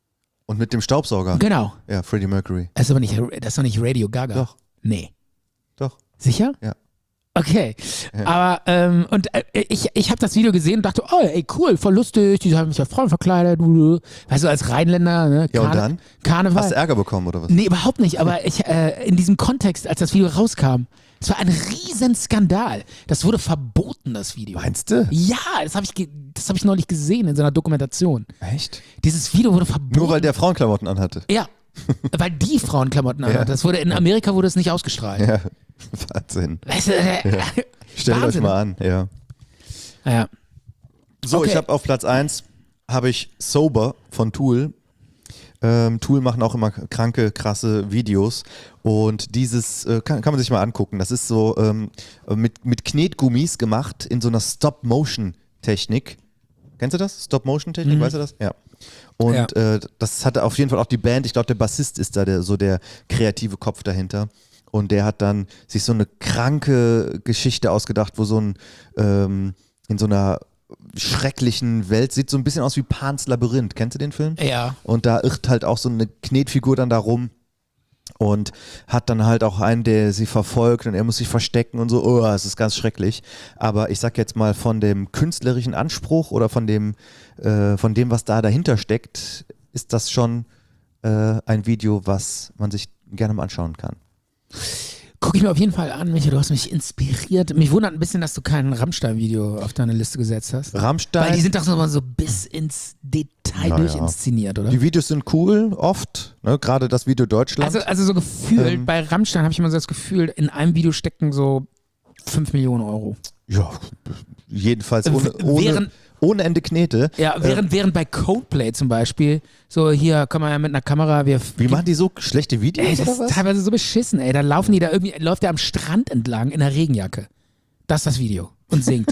Und mit dem Staubsauger. genau. Ja, Freddie Mercury. Das ist aber nicht, das ist doch nicht Radio Gaga. Doch. Nee. Doch. Sicher? Ja. Okay. Ja. Aber, ähm, und äh, ich, ich habe das Video gesehen und dachte, oh, ey, cool, voll lustig, die haben sich als Frauen verkleidet. Weißt du, als Rheinländer, ne? Ja, und dann? Karneval. Hast du Ärger bekommen oder was? Nee, überhaupt nicht, aber ich, äh, in diesem Kontext, als das Video rauskam, es war ein Riesenskandal. Das wurde verboten, das Video. Meinst du? Ja, das habe ich, ge- das hab ich neulich gesehen in so einer Dokumentation. Echt? Dieses Video wurde verboten. Nur weil der Frauenklamotten anhatte. Ja, weil die Frauenklamotten Ja. anhat. Das wurde, in Amerika wurde es nicht ausgestrahlt. Ja, Wahnsinn. Weißt du, äh, Stellt euch Wahnsinn. mal an, ja. Ja. So, Okay. ich habe auf Platz eins habe ich Sober von Tool. Ähm, Tool machen auch immer kranke, krasse Videos und dieses äh, kann, kann man sich mal angucken. Das ist so ähm, mit, mit Knetgummis gemacht in so einer Stop-Motion-Technik. Kennst du das? Stop-Motion-Technik, Mhm. weißt du das? Ja. Und Ja. äh, das hatte auf jeden Fall auch die Band, ich glaube der Bassist ist da der, so der kreative Kopf dahinter. Und der hat dann sich so eine kranke Geschichte ausgedacht, wo so ein ähm, in so einer schrecklichen Welt, sieht so ein bisschen aus wie Pans Labyrinth. Kennst du den Film? Ja. Und da irrt halt auch so eine Knetfigur dann da rum und hat dann halt auch einen, der sie verfolgt und er muss sich verstecken und so. Oh, es ist ganz schrecklich. Aber ich sag jetzt mal von dem künstlerischen Anspruch oder von dem, äh, von dem, was da dahinter steckt, ist das schon äh, ein Video, was man sich gerne mal anschauen kann. Guck ich mir auf jeden Fall an, Micha, du hast mich inspiriert. Mich wundert ein bisschen, dass du kein Rammstein-Video auf deine Liste gesetzt hast. Rammstein. Weil die sind doch so, so bis ins Detail Naja. durchinszeniert, oder? Die Videos sind cool, oft. Ne? Gerade das Video Deutschland. Also, also so gefühlt, Ähm. bei Rammstein habe ich immer so das Gefühl, in einem Video stecken so fünf Millionen Euro. ja, jedenfalls ohne, W- ohne, während- ohne Ende Knete. Ja, während, während bei Coldplay zum Beispiel, so hier, komm mal mit einer Kamera, wir. Wie machen die so schlechte Videos Ey, das oder ist was? teilweise so beschissen, ey. Da laufen die da irgendwie, läuft der am Strand entlang in der Regenjacke. Das ist das Video. Und singt.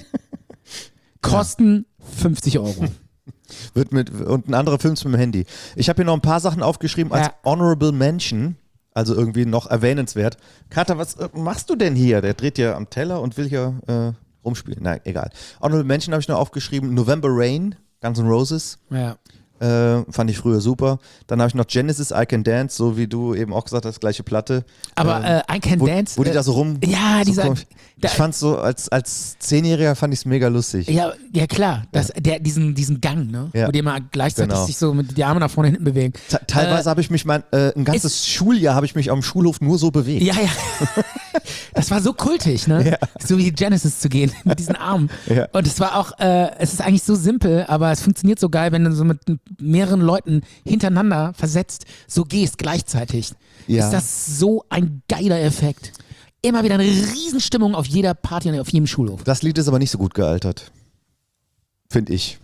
Kosten fünfzig Euro. Wird mit, und ein anderer Film ist mit dem Handy. Ich habe hier noch ein paar Sachen aufgeschrieben als Ja. Honorable Mention, also irgendwie noch erwähnenswert. Kater, was äh, machst du denn hier? Der dreht ja am Teller und will hier äh, rumspielen. Nein, egal. Honorable Mention habe ich noch aufgeschrieben. November Rain, Guns N' Roses. Ja. Äh, fand ich früher super. Dann habe ich noch Genesis, I Can Dance, so wie du eben auch gesagt hast, gleiche Platte. Aber Ähm, äh, I Can wo, Dance. Wo die äh, da so rum. Ja, so dieser. komisch- da- ich fand's so, als, als Zehnjähriger fand ich es mega lustig. Ja, ja klar, das, Der, diesen, diesen Gang, ne? Ja. Wo die immer gleichzeitig Genau. sich so mit die Arme nach vorne hinten bewegen. Te- Teilweise habe ich mich mein, äh, ein ganzes Schuljahr habe ich mich am Schulhof nur so bewegt. Ja, ja. Das war so kultig, ne? Ja. So wie Genesis zu gehen mit diesen Armen. Ja. Und es war auch, äh, es ist eigentlich so simpel, aber es funktioniert so geil, wenn du so mit mehreren Leuten hintereinander versetzt so gehst gleichzeitig. Ja. Ist das so ein geiler Effekt. Immer wieder eine Riesenstimmung auf jeder Party und auf jedem Schulhof. Das Lied ist aber nicht so gut gealtert. Finde ich.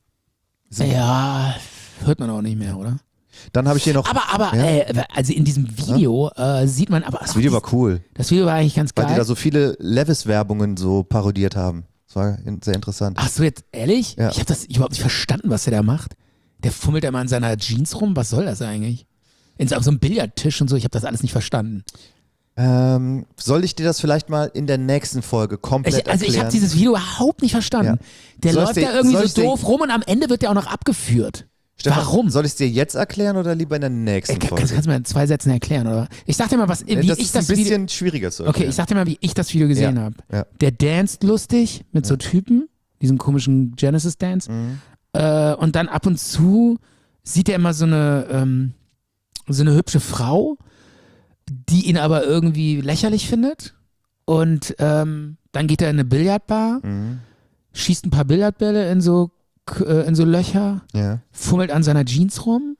Ja, hört man auch nicht mehr, oder? Dann habe ich hier noch. Aber, aber, Ja? äh, also in diesem Video äh, sieht man aber. Das Video war cool, Das Video war eigentlich ganz weil die geil. da so viele Levis-Werbungen so parodiert haben. Das war in- sehr interessant. Ach so, jetzt ehrlich? Ja. Ich habe das überhaupt nicht verstanden, was der da macht. Der fummelt ja mal in seiner Jeans rum. Was soll das eigentlich? In so, auf so einem Billardtisch und so. Ich habe das alles nicht verstanden. Ähm, soll ich dir das vielleicht mal in der nächsten Folge komplett Ich, also ich erklären? habe dieses Video überhaupt nicht verstanden. Ja. Der Soll ich läuft dir- ja irgendwie soll so ich dir- doof rum und am Ende wird der auch noch abgeführt. Stefan, Warum? Soll ich es dir jetzt erklären oder lieber in der nächsten Ey, kann, Folge? kannst, kannst du mir in zwei Sätzen erklären, oder? Ich sag dir mal, was, wie Äh, das ich ist das ein Video... bisschen schwieriger zu erklären. Okay, ich sag dir mal, wie ich das Video gesehen Ja, habe. ja. Der danced lustig mit so Typen, diesen komischen Genesis-Dance. Mhm. Äh, und dann ab und zu sieht er immer so eine, ähm, so eine hübsche Frau, die ihn aber irgendwie lächerlich findet. Und ähm, dann geht er in eine Billardbar, Mhm. schießt ein paar Billardbälle in so, k- äh, in so Löcher, Ja. fummelt an seiner Jeans rum.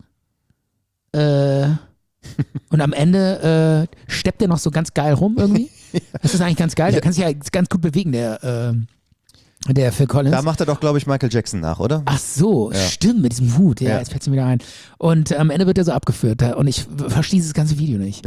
Äh, und am Ende äh, steppt er noch so ganz geil rum irgendwie. Das ist eigentlich ganz geil. Der kann sich ja ganz gut bewegen, der, äh, der Phil Collins. Da macht er doch, glaube ich, Michael Jackson nach, oder? Ach so, Ja. stimmt, mit diesem Hut. Ja, Ja. jetzt fällt es mir wieder ein. Und äh, am Ende wird er so abgeführt. Da, und ich w- verstehe dieses ganze Video nicht.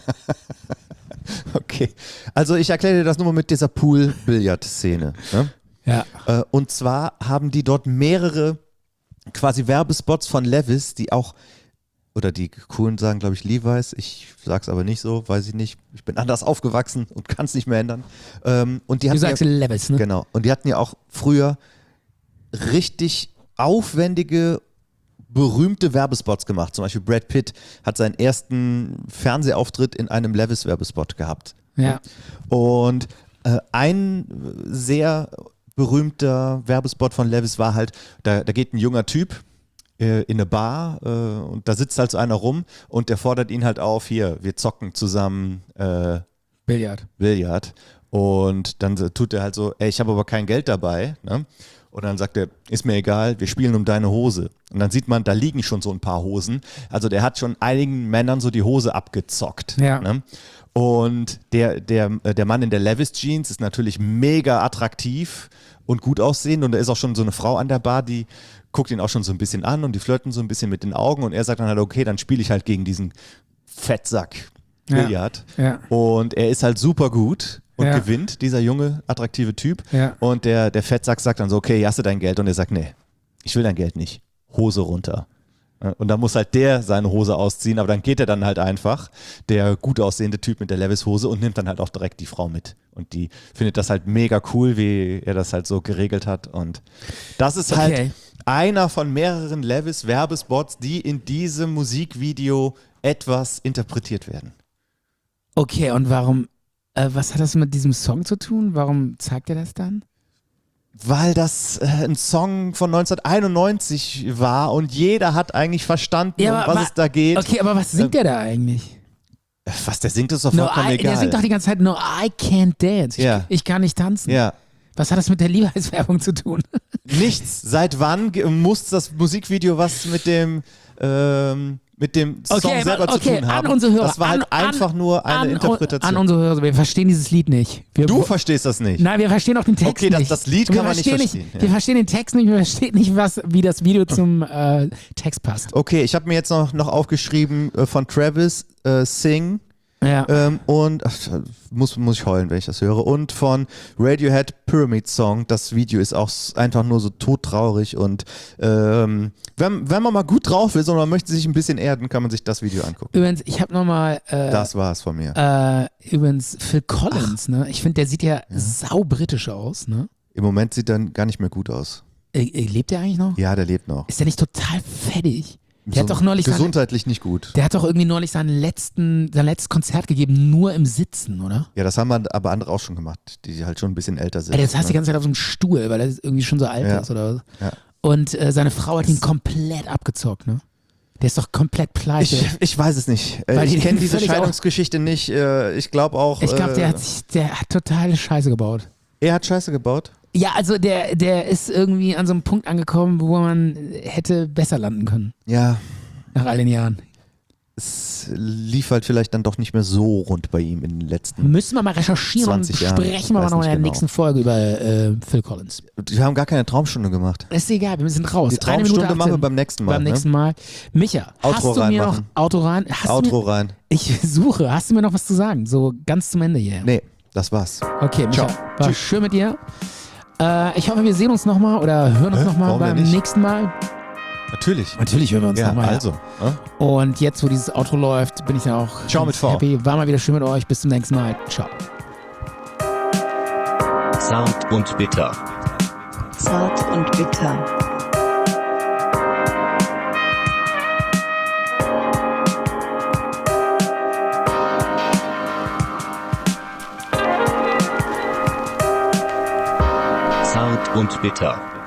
Okay. Also ich erkläre dir das nur mal mit dieser Pool-Billard-Szene. Ne? Ja. Äh, und zwar haben die dort mehrere quasi Werbespots von Levi's, die auch, oder die coolen sagen, glaube ich, Levi's, ich sag's aber nicht so, weiß ich nicht, ich bin anders aufgewachsen und kann es nicht mehr ändern. Ähm, und die Du hatten sagst ja, Levi's, ne? Genau, und die hatten ja auch früher richtig aufwendige, berühmte Werbespots gemacht. Zum Beispiel Brad Pitt hat seinen ersten Fernsehauftritt in einem Levi's Werbespot gehabt. Ja. Und äh, ein sehr berühmter Werbespot von Levi's war halt, da, da geht ein junger Typ äh, in eine Bar äh, und da sitzt halt so einer rum und der fordert ihn halt auf, hier, wir zocken zusammen äh, Billard. Billard. Und dann tut er halt so, ey, ich habe aber kein Geld dabei, ne? Und dann sagt er, ist mir egal, wir spielen um deine Hose. Und dann sieht man, da liegen schon so ein paar Hosen. Also der hat schon einigen Männern so die Hose abgezockt. Ja. Ne? Und der, der, der Mann in der Levi's Jeans ist natürlich mega attraktiv und gut aussehend. Und da ist auch schon so eine Frau an der Bar, die guckt ihn auch schon so ein bisschen an und die flirten so ein bisschen mit den Augen. Und er sagt dann halt, okay, dann spiele ich halt gegen diesen Fettsack Billard. Ja. Ja. Und er ist halt super gut. Und Ja. gewinnt, dieser junge, attraktive Typ. Ja. Und der, der Fettsack sagt dann so, okay, hast du dein Geld? Und er sagt, nee, ich will dein Geld nicht. Hose runter. Und dann muss halt der seine Hose ausziehen, aber dann geht er dann halt einfach, der gut aussehende Typ mit der Levi's-Hose, und nimmt dann halt auch direkt die Frau mit. Und die findet das halt mega cool, wie er das halt so geregelt hat. Und das ist halt Okay. einer von mehreren Levi's-Werbespots, die in diesem Musikvideo etwas interpretiert werden. Okay, und warum, äh, was hat das mit diesem Song zu tun? Warum zeigt er das dann? Weil das äh, ein Song von neunzehnhunderteinundneunzig war und jeder hat eigentlich verstanden, um was wa- es da geht. Okay, aber was singt der da eigentlich? Was der singt, ist doch No, vollkommen I, egal. der singt doch die ganze Zeit, no, I can't dance. Ich, Ja. ich kann nicht tanzen. ja, Was hat das mit der Levi's-Werbung zu tun? nichts. Seit wann ge- muss das Musikvideo was mit dem ähm, mit dem Song Okay, selber okay, zu tun haben? an unsere Hörer. Das war halt an, einfach an, nur eine an, Interpretation. An unsere Hörer, wir verstehen dieses Lied nicht. Wir, du verstehst das nicht. Nein, wir verstehen auch den Text Okay, das- nicht. das Lied wir kann man nicht verstehen verstehen, ja. Wir verstehen den Text nicht, wir verstehen nicht, was, wie das Video zum äh, Text passt. Okay, ich habe mir jetzt noch, noch aufgeschrieben äh, von Travis äh, Sing. Ja. Ähm, und ach, muss, muss ich heulen, wenn ich das höre. Und von Radiohead Pyramid Song. Das Video ist auch s- einfach nur so todtraurig. Und ähm, wenn, wenn man mal gut drauf ist und man möchte sich ein bisschen erden, kann man sich das Video angucken. Übrigens, ich habe nochmal äh, Das war's von mir. äh, übrigens Phil Collins, ne? Ich finde, der sieht ja, saubritisch aus, ne? Im Moment sieht er gar nicht mehr gut aus. Äh, äh, lebt der eigentlich noch? Ja, der lebt noch. Ist der nicht total fettig? Der So hat doch neulich seine, gesundheitlich nicht gut. der hat doch irgendwie neulich seinen letzten, sein letztes Konzert gegeben, nur im Sitzen, oder? Ja, das haben aber andere auch schon gemacht, die halt schon ein bisschen älter sind. Alter, das heißt die ne? ganze Zeit auf so einem Stuhl, weil er irgendwie schon so alt Ja. ist oder was. Ja. Und äh, seine Frau hat ihn komplett abgezockt, ne? Der ist doch komplett pleite. Ich, ich weiß es nicht. Äh, Weil die ich kenne diese völlig auch- Scheidungsgeschichte nicht. Äh, Ich glaube auch, Ich glaube, äh, der hat sich, der hat total Scheiße gebaut. er hat Scheiße gebaut. Ja, also der, der ist irgendwie an so einem Punkt angekommen, wo man hätte besser landen können. Ja, Nach all den Jahren. es lief halt vielleicht dann doch nicht mehr so rund bei ihm in den letzten. Müssen wir mal recherchieren und zwanzig Jahren, sprechen wir mal weiß noch in nicht der genau. nächsten Folge über äh, Phil Collins. Wir haben gar keine Traumstunde gemacht. Ist egal, wir sind raus. Die Eine Minute Traumstunde machen wir achtzehn. beim nächsten Mal. Beim ne? nächsten Mal. Micha, Outro hast du mir noch reinmachen. Auto rein? Hast Outro du mir, rein. Ich suche. Hast du mir noch was zu sagen? So ganz zum Ende hier. Nee, das war's. Okay, Micha, Ciao. war Tschüss. schön mit dir. Äh, ich hoffe, wir sehen uns nochmal oder hören uns Hä? nochmal Warum denn beim nicht? nächsten Mal. Natürlich. Natürlich hören wir uns Ja, nochmal. also. ne? Und jetzt, wo dieses Outro läuft, bin ich dann auch Ciao ganz mit V. happy. War mal wieder schön mit euch. Bis zum nächsten Mal. Ciao. Zart und bitter. Zart und bitter. Zart und bitter.